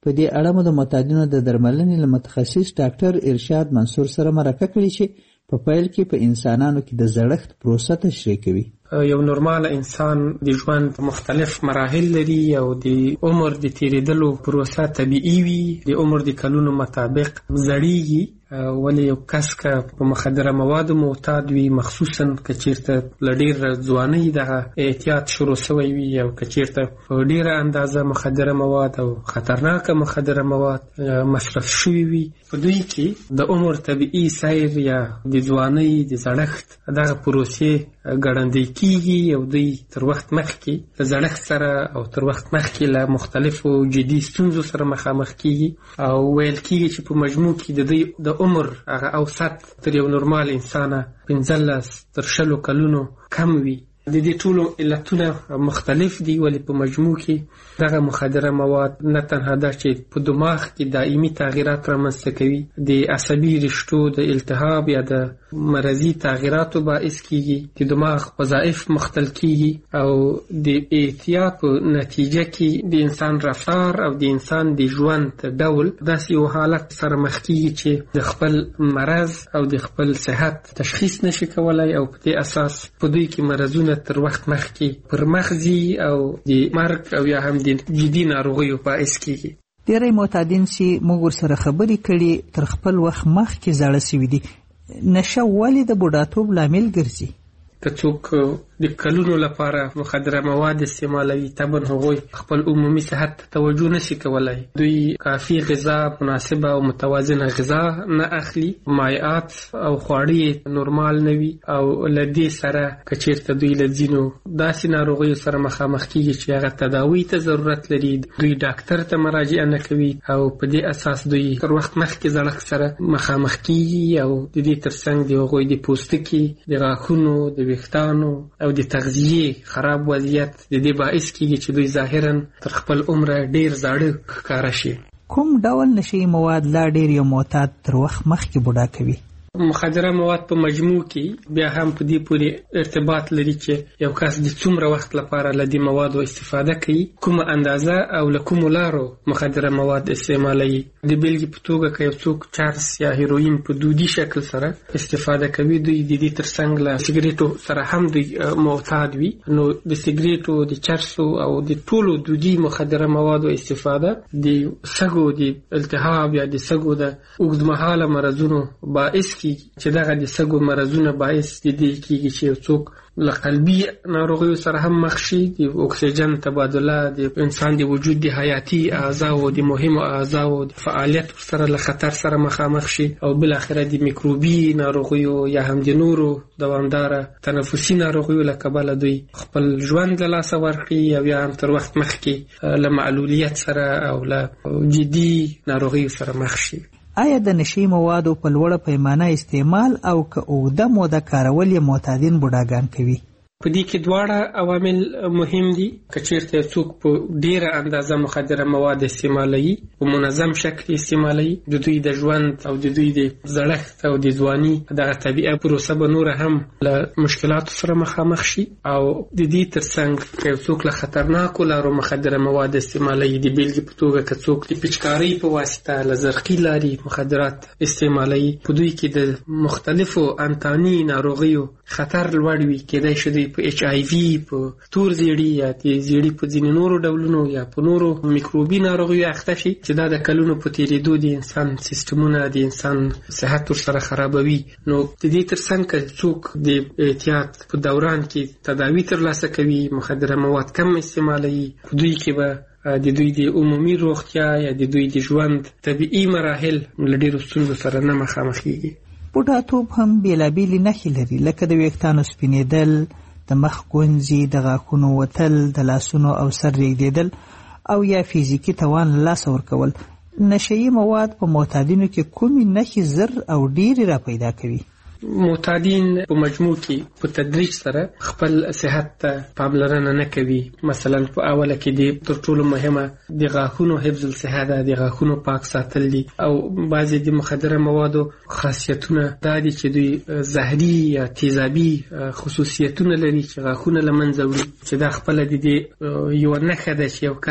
په دې اړه مو د معتادینو د درملنې له متخصص ډاکټر ارشاد منصور سره مرکه کړې چې په پیل کې په انسانانو کې د زړښت پروسه تشریح کوي. یو نورمال انسان د ژوند مختلف مراحل لري او د عمر د تیریدلو پروسه طبیعي وي، د عمر د کلونو مطابق زړیږي. ولی یو کس که په مخدره موادو معتاد وي، مخصوصا که چیرته له ډېر ځوانۍ دغه اعتیاد شروع شوی وي او که چیرته په ډېره اندازه مخدره مواد او خطرناکه مخدره مواد مصرف شوي وي، په دوی کې د عمر طبیعي سیر یا د ځوانۍ د زړښت دغه پروسې ګړندۍ کیږي او دوی تر وخت مخکې له زړښت سره او تر وخت مخکې له مختلفو جدي ستونزو سره مخامخ کیږي او ویل کیږي چې په مجموع کې د دوی د عمر هغه اوسط تر یو نورمال انسانه 15 تر 20 کلونو کم وي. د دې ټولو علتونه مختلف دي، ولی په مجموع کې دغه مخدره مواد نه تنها دا چې په دماغ کې دائمي تغییرات رامنځته کوي، د عصبي رشتو د التهاب یا د مرضي تغییراتو باعث کیږي، د دماغ وظایف مختل کیږي او د اعتیاد په نتیجه کې د انسان رفتار او د انسان د ژوند ډول داسې یو حالت سره مخ کیږي چې د خپل مرض او د خپل صحت تشخیص نشي کولای او په دې اساس په دوی کې مرزونه تر وخت مخکې پر مخزي او د مرګ او یا هم د جدي ناروغیو باعث کیږي. ډېری معتادین چې موږ ورسره خبرې کړي تر خپل وخت مخکې زاړه سوي دي. نشه ولې د بوډاتوب لامل ګرځي؟ که څوک د کلونو لپاره مخدره مواد استعمالوي، طبعا هغوی خپل عمومي صحت ته توجه نشي کولای. دوی کافي غذا، مناسبه او متوازنه غذا نه اخلي، مایعات او خواړه نورمال نه وي او له دې سره که چیرته دوی له ځینو داسې ناروغیو سره مخامخ کیږي چې هغه تداوی ته ضرورت لري، دوی ډاکټر ته مراجعه نه کوي او په دې اساس دوی تر وخت مخکې زړښت سره مخامخ کیږي او د دې ترڅنګ د هغوی د پوستکي، د غاښونو، د ویښتانو او د تغذیه خراب وضعیت د دې باعث کیږي چې دوی ظاهرا تر خپل عمره ډیر زاړه ښکاره شي. کوم ډول نشي مواد لا ډیر یو معتاد تر وخت مخکې بوډا کوي؟ مخدره مواد په مجموع کې بیا هم په دې پورې ارتباط لري چې یو کس د څومره وخت لپاره له دې موادو استفاده کوي، کومه اندازه او له کومو لارو مخدره مواد استعمالوي. د بیلګې په توګه که یو څوک چرس یا هیروین په دودي شکل سره استفاده کوي، دوی د دې ترڅنګ له سیګریټو سره هم دوی معتاد وي. نو د سیګریټو، د چرسو او د ټولو دودي مخدره موادو استفاده د سږو د التهاب یا د سږو د اوږدمهاله مرضونو باعث چې دغه د سږو مرضونه باعث دي کیږي چې یو څوک له قلبي ناروغیو سره هم مخ شي، د اکسیجن تبادله د انسان د وجود د حیاتي اعضاو د مهمو اعضاو د فعالیت سره له خطر سره مخامخ شي او بل اخره د میکروبي ناروغیو یا هم د نورو دوامداره تنفسي ناروغیو له کبله دوی خپل ژوند له لاسه ورکړي او یا هم تر وخت مخکې له معلولیت سره او له جدي ناروغیو سره مخ شي. آیا د نشي موادو په لوړه پیمانه استعمال او که اوږده موده کارول یې معتادین بوډاګان کوي؟ په دې کې دواړه عوامل مهم دي. که چیرته څوک په ډیره اندازه مخدره مواد استعمالوي، په منظم شکل استعمالوي، د دوی د ژوند او د دوی د زړښت او د ځواني دغه طبیعه پروسه به نور هم له مشکلاتو سره مخامخ شي او د دې ترڅنګ که یو څوک له خطرناکو لارو مخدره مواد استعمالوي، د بیلګې په توګه که څوک د پچکارۍ په واسطه له زرقي لارې مخدرات استعمالوي، په دوی کې د مختلفو انتاني ناروغیو خطر لوړ وي. کېدای شي دوی په ایچ آی وي، په تور زیړي یا د زیړي په ځینې نورو ډولونو یا په نورو میکروبي ناروغیو اخته شي چې دا د کلونو په تېرېدو د انسان سیستمونه، د انسان صحت ورسره خرابوي. نو د دې ترڅنګ که څوک د احتیاط په دوران کې تداوی ترلاسه کوي، مخدره مواد کم استعمالوي، په دوی کې به د دوی د عمومي روغتیا یا د دوی د ژوند طبیعي مراحل له ډېرو ستونزو سره نه مخامخ کېږي. بوډاتوب هم بېلابېلې نښې لري، لکه د ویښتانو سپینېدل، د مخ ګونځې، د غاښونو وتل، د لاسونو او سر رېږدېدل او یا فزیکي توان له لاسه ورکول. نشهیي مواد په معتادینو کې کومې نښې زر او ډېرې را پیدا کوي؟ معتادین په مجموع کې په تدریج سره خپل صحت ته پاملرنه نه کوي. مثلا په اوله کې د تر ټولو مهمه د غاښونو حفظ الصحه ده، د غاښونو پاک ساتل دي او بعضې د مخدره موادو خاصیتونه دا دي چې دوی زهري یا تیزابي خصوصیتونه لري چې غاښونه له منځه وړي، چې دا خپله د دې یوه نښه ده چې یو کس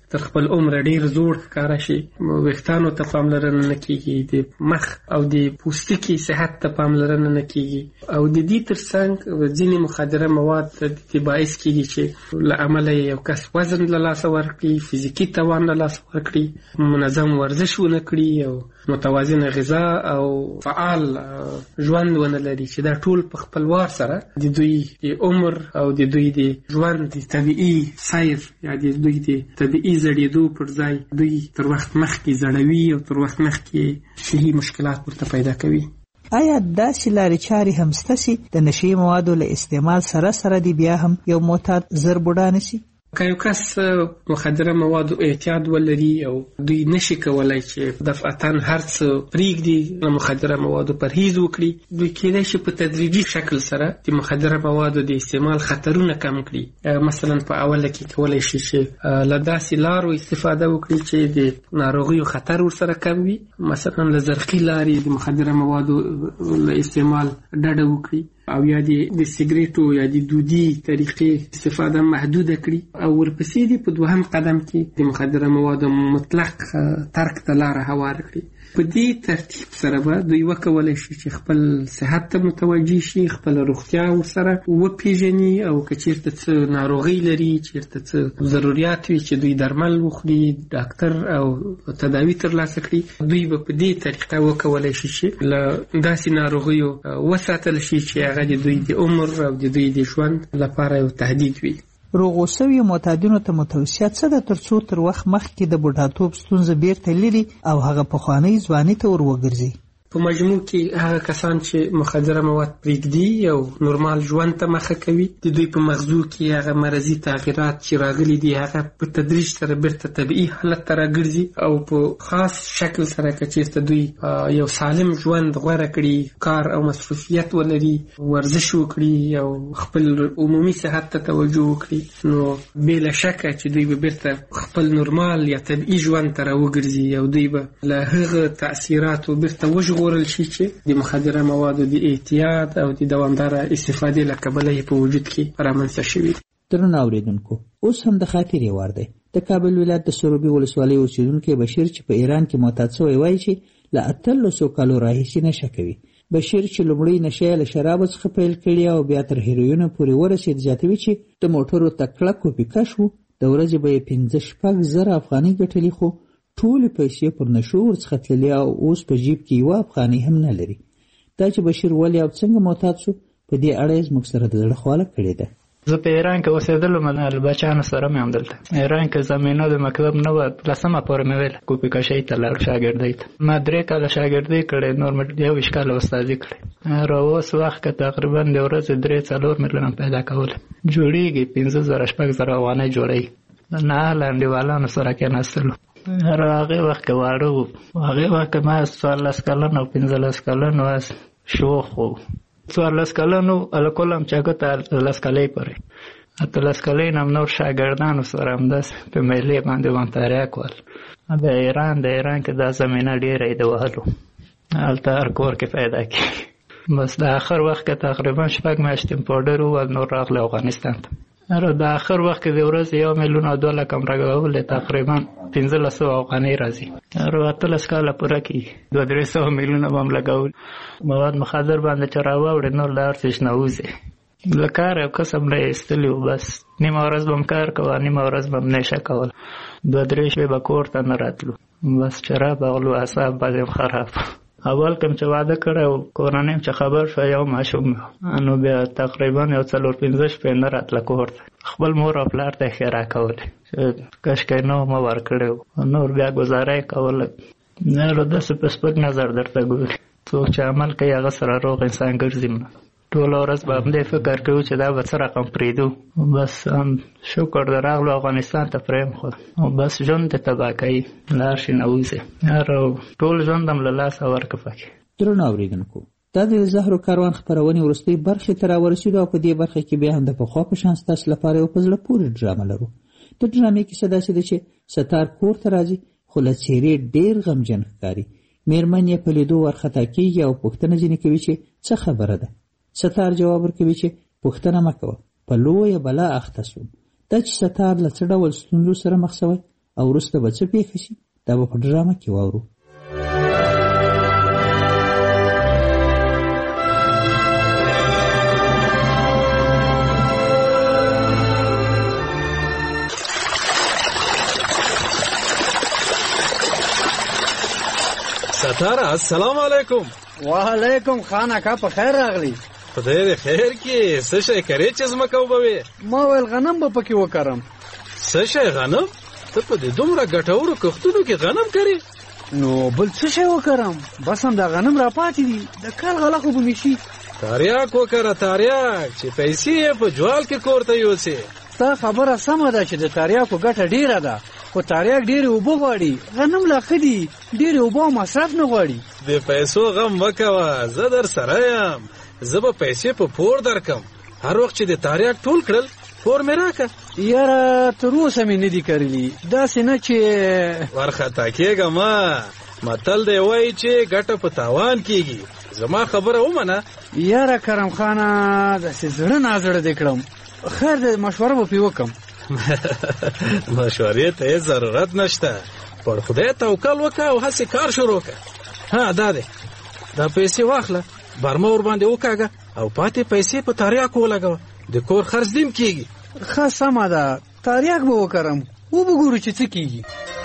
تر خپل عمر ډیر زوړ ښکاره شي. ویښتانو ته پاملرنه نه کیږي، د مخ او د پوستکي صحت ته پاملرنه نه کیږي، او د دې ترڅنګ ځینې مخدره مواد د باعث کیږي چې له امله یو کس وزن له لاسه ورکړي، فزیکي توان له لاسه ورکړي، منظم ورزش ونه کړي او متوازنه غذا او فعال ژوند ونه لري، چې دا ټول په خپلوار سره د دوی د عمر او د دوی د ژوند د طبیعي سیر یا د دوی د طبیعي زړېدو پر ځای دوی تر وخت مخکې زړوي او تر وخت مخکې صحي مشکلات ورته پیدا کوي. آیا داسې لارې چارې هم شته چې د نشي موادو له استعمال سره سره دی بیا هم یو معتاد زر بوډا نشي؟ که یو کس مخدره موادو اعتیاد ولري او دوی نشي کولای چې دفعتاً هر څه پرېږدي، مخدره موادو پرهیز وکړي، دوی کېدای شي په تدریجي شکل سره د مخدره موادو د استعمال خطرونه کم کړي. مثلا په اوله کې کولای شي چې له داسې لارو استفاده وکړي چې د ناروغیو خطر ورسره کم وي، مثلا له زرخي لارې د مخدره موادو له استعمال ډډه وکړي، او یا د سیګریټو یا د دودي طریقې استفاده محدوده کړي، او ورپسې دې په دوهم قدم کې د مخدره موادو مطلق ترک ته لاره هواره کړي. په دې ترتیب سره به دوی وکولای شي چې خپل صحت ته متوجه شي، خپل روغتیا ورسره وپېژني، او که چېرته څه ناروغي لري، چېرته څه ضرورت وي چې دوی درمل وخوري، ډاکټر او تداوي ترلاسه کړي، دوی به په دې طریقه وکولای شي چې له داسې ناروغیو وساتل شي چې هغه د دوی د عمر او د دوی د ژوند لپاره یو تهدید وي. روغو سوي معتادینو ته متوصیه څه ده ترڅو تر وخت مخکې د بوډاتوب ستونزه بیرته لري او هغه پخوانۍ ځواني ته ور وګرځي؟ په مجموع کې هغه کسان چې مخدره مواد پرېږدي او نورمال ژوند ته مخه کوي، د دوی په مغزو کې هغه مرضي تغیرات چې راغلي دي هغه په تدریج سره بیرته طبیعي حالت ته راګرځي، او په خاص شکل سره که چېرته دوی یو سالم ژوند غوره کړي، کار او مصروفیت ولري، ورزش وکړي او خپل عمومي صحت ته توجه وکړي، نو بېله شکه چې دوی به بیرته خپل نورمال یا طبیعي ژوند ته راوګرځي، او دوی به له هغه تأثیراتو بیرته وژغورل شي چې د مخدره موادو د اعتیاد او د دوامداره استفادې له کبله یې په وجود کې رامنځته شوي. درنو اورېدونکو، اوس هم د خاطرې وار دی. د کابل ولایت د سروبي ولسوالۍ اوسېدونکی بشیر چې په ایران کې معتاد شوی وایي چې له 1800 کالو راهیسې نشه کوي. بشیر چې لومړی نشه یې له شرابو څخه پیل کړې او بیا تر هیروینو پورې ورسېد، زیاتوي چې د موټرو تکړه کوپیکش و، د ورځې به یې 5-6 زره افغانۍ ګټلي، خو ټولې پیسې پر نشو ورڅخه تللې او اوس په جیب کې 1 افغانۍ هم نه لري. دا چې بشیر ولې او څنګه معتاد شو، په دې اړه یې زموږ سره د زړه خواله کړې ده. زه په ایران کې اوسېدلم، له بچیانو سره مې هم دلته ایران کې زمینه د مکتب نه وه، 10مه پورې مې ویل کوپیکشۍ ته لاړ، شاګردۍ ته ما 3 کاله شاګردۍ کړې، نور مې 21 کاله استادي کړې. اوس وخت کې تقریبا د ورځې 3-4 میلیونه پیدا کول جوړېږي، 15,000-6,000 افغانۍ جوړوي. نه له انډیوالانو سره کېناستلو، هغې وخت کې واړه وو، هغې وخت کې ما 14 کلن او 15 کلن واس شوخ وو. 14 کلن وو الکل هم چاګه ته 13 کلۍ پورې، 13 کلۍ نه نور شاګردانو سره همداسې په میلې باندې وانتاریا کول. د ایران کې دا زمینه ډېره یې د وهلو، هلته هر کور کې پیدا کېږي. بس د آخر وخت کې تقریبا 6 میاشتې پاوډر ووهل، نور راغله افغانستان ته. د آخر وخت کې د ورځې 1,200,000 راګولې، تقریبا 1500 افغانۍ راځي. 18 کاله پوره کېږي، 200-300 میلیونه به هم لګول. مواد مخدر باندې چې راواوړې نور له هر څه نه وځي. له کار یو قسم نه یې ایستلي وو، بس نیمه ورځ به هم کار کوه، نیمه ورځ به هم نشه کوله، 2-3 شپې به کور ته نه راتلو، بس چرا به غلو، اعصاب به هم خراب. اول کوم چې واده کړی و کورنۍ چې خبر شو یو ماشوم، نو بیا تقریبا 4-5 شپې نه راتله کور ته، خپل مور او پلار ته ښې راکولې چې کشکۍ نه مه ورکړی و، نور بیا ګزاره یې کوله. نو داسې په سپک نظر درته ګوري، څوک چې عمل کوي هغه سره روغ انسان ګرځي. ټوله ورځ به همدې فکر کوو چې دا به څه رقم پرېږدو، بس شکر د راغلو افغانستان ته پرېم خو بس ژوند دې تباه کوي، له هر شي نه وځي، ټول ژوند هم له لاسه ورکړه پکې. درنو اورېدونکو، دا د زهرو کاروان خپرونې وروستۍ برخې ته راورسېدو او په دې برخه کې بیا هم د پخوا په شان ستاسو لپاره یو په زړه پورې ډرامه لرو. د ډرامې کیسه داسې ده چې ستار کور ته راځي، خو له څېرې ډېر غمجن ښکاري. مېرمن یې په لیدو ورخطا کېږي او پوښتنه ځینې کوي چې څه خبره ده. ستار جواب ورکوي چې پوښتنه مه کوه، په لویه بلا اخته شوم. دا چې ستار له څه ډول ستونزو سره مخ شوی او وروسته به څه پېښه شي دا به په ډرامه کې واورو. ستاره السلام علیکم. وعلیکم خان اکا په خیر راغلی. خدای دې خیر کې. څه شی کرې چې زمکه وبوي؟ ما ویل غنم به پکې وکرم. څه شی غنم؟ ته په دې دومره ګټورو کښتونو کې غنم کرې؟ نو بل څه شی وکرم؟ بس هم دا غنم را پاتې دي، د کال غله خو به مې شي. تاریاک وکره تاریاک چې پیسې یې په جوال کې کور ته یوسې. ستا خبره سمه ده چې د تاریاکو ګټه ډیره ده، خو تاریاک ډېرې اوبه غواړي، غنم لا ښه دي، ډېرې اوبه او مصرف نه غواړي. د پیسو غم مه کوه، زه در سره یم. زه به پیسې په پور درکم. هر وخت چې د تاریاک ټول کړل پور مې راکړه. یاره تر اوسه مې نه دي کرلي، داسې نه چې ورخطا کېږه مه. متل دی وایي چې ګټه په تاوان کېږي. زما خبره ومنه. یاره کرم خانه داسې زړه نازړه دې کړم. خیر دی مشوره به پې وکړم. مشورې ته هیڅ ضرورت نشته. پر خدای توکل وکړه او هسې کار شروع کړه. ها دا دی، دا پیسې واخله، برمه ور باندې وکاږه او پاتې پیسې په تاریاکو ولګوه. د کور خرڅ دیم کېږي. ښه سمه ده، تاریاک به وکرم، وبه ګورو چې څه کېږي.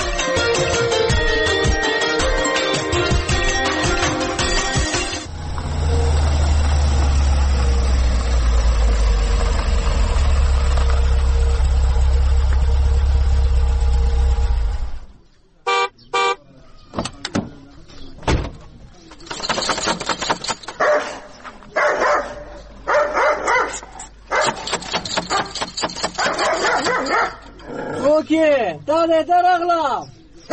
دا دې درغلم.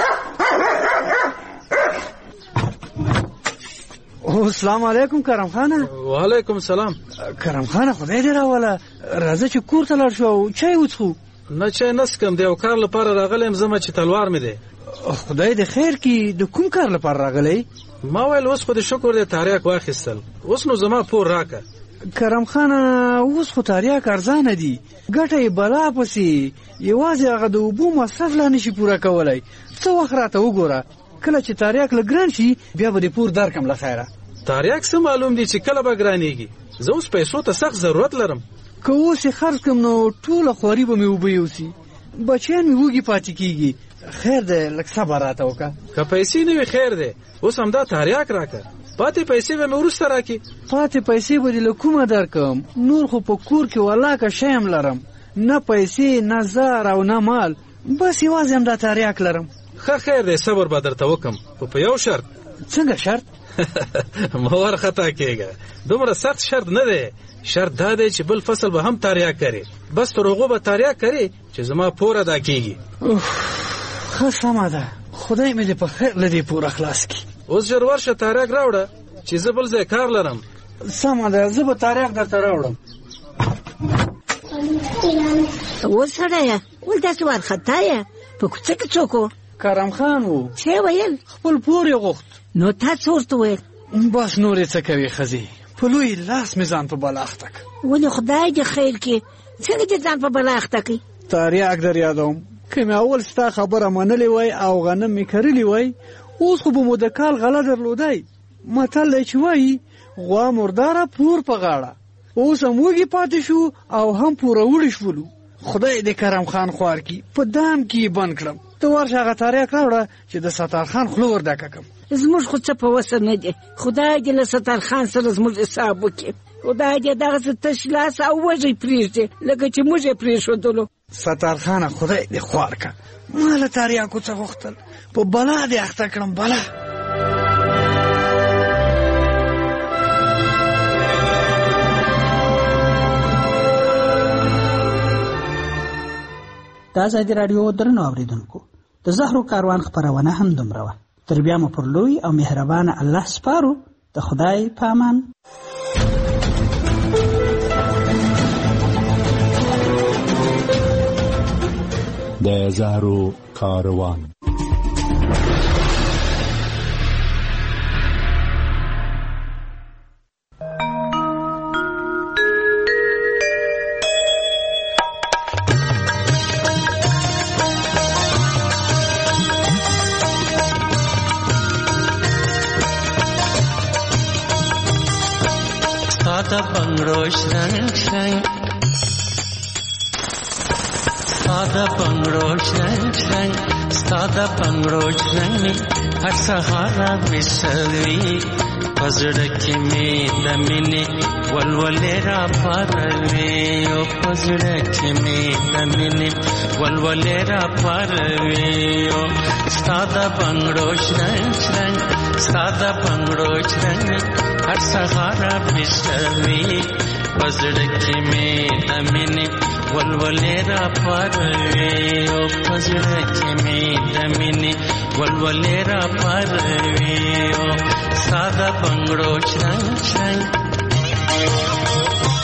السلام علیکم کرم خانه. وعلیکم سلام. کرم خانه خدای دې راوله، راځه چې کور ته لاړ شو او چای وڅښو. نه چای نسکم، د یو کار لپاره راغلی زما چې تلوار مې دی. خدای دې خیر کړي. د کوم کار لپاره راغلی؟ ما ویل اوس خو دې شکر دی تاریاک واخیستل، اوس نو زما پور راکه. کرم خانه اوس خو تاریاک ارزانه دي، ګټه یې بلا پسې، یوازې هغه د اوبو مصرف لا نشي پوره کولی. څه وخت راته وګوره، کله چې تاریاک لږ ګران شي بیا به دې پور درکم له خیره. تاریاک څه معلوم دي چې کله به ګرانېږي. زه اوس پیسو ته سخت ضرورت لرم. که اوس یې خرڅ کړم نو ټوله خواري به مې اوبه یوسي، بچیان مې وږي پاتې کېږي. خیر دی لږ صبر راته وکړه. که پیسې نه وي خیر دی، اوس همدا تاریاک راکړه، پاتې پیسې به مې وروسته راکړي. پاتې پیسې به دې له کومه درکړم؟ نور خو په کور کې ولاکه شی هم لرم، نه پیسې نه زر او نه مال، بس یوازې همدا تاریاک لرم. ښه خیر دی صبر به درته وکړم، خو په یو شرط. څنګه شرط؟ مه ورخطا کېږه، دومره سخت شرط نه دی. شرط دا دی چې بل فصل به هم تاریاک کرې، بس تر هغو به تاریاک کرې چې زما پور ادا کېږي. ښه سمه ده، خدای مې دې په خیر له دې پوره خلاص کړي. اوس ژر ورشه تاریاک راوړه چې زه بل ځای کار لرم. سمه ده، زه به تاریاک درته راوړم. اوس سړیه ول داسې وارخطا یې په کوڅه کې څوک و؟ کرم خان و. څه ویل؟ خپل پور یې غوښت. نو تا څه ورته ویل؟ بس نور یې څه کوي ښځې، په لوی لاس مې ځان په بلا اخته کړ. ولې خدای دې خیر کړي، څنګه دې ځان په بلا اخته کړي؟ تاریاک در یادوم، که مې اول ستا خبره منلې وای او غنم مې کرلی وای، اوس خو به مو د کال غله درلودی. متل دی چې وایي غوا مرداره پور په غاړه. اوس هم وږي پاتې شو او هم پوروړي شولو. خدای دې کرم خان خوار کړي، په دام کې یې بند کړم. ته ورشه هغه تاریاک راوړه چې د ستار خان خوله ور ډکه کړم. زموږ خو څه په وسه نه دی، خدای دې له ستار خان سره زموږ حساب وکړي. خدای دې دغسې تش لاس او وږی پرېږدي لکه چې موږ یې پرېښودلو. ستار خانه خدای دې خوار کړه، ما له تاریاکو څه غوښتل، په بلا دې اخته کړم. بلا د ازادي راډیو درنو اورېدونکو، د زهرو کاروان خپرونه هم دومره وه. تر بیا مو پر لوی او مهربانه الله سپارو. د خدای په امان. د زهرو کاروان. ساده بنگړو شرنګ شرنګ ساده بنگړو شرنګ شرنګ ساده بنگړو شرنګ هر سهار وسوي پزړه کې مې د مینې ولولې را پاروي او پزړه کې مې د مینې ولولې را پاروي او ساده بنگړو شرنګ شرنګ ساده بنگړو شرنګ هر سهار وسوي پزړه کې مې د مینې ولولې را پاروي او پزړه کې مې د مینې ولولې را پاروي او ساده بنگړو شرنګ شرنګ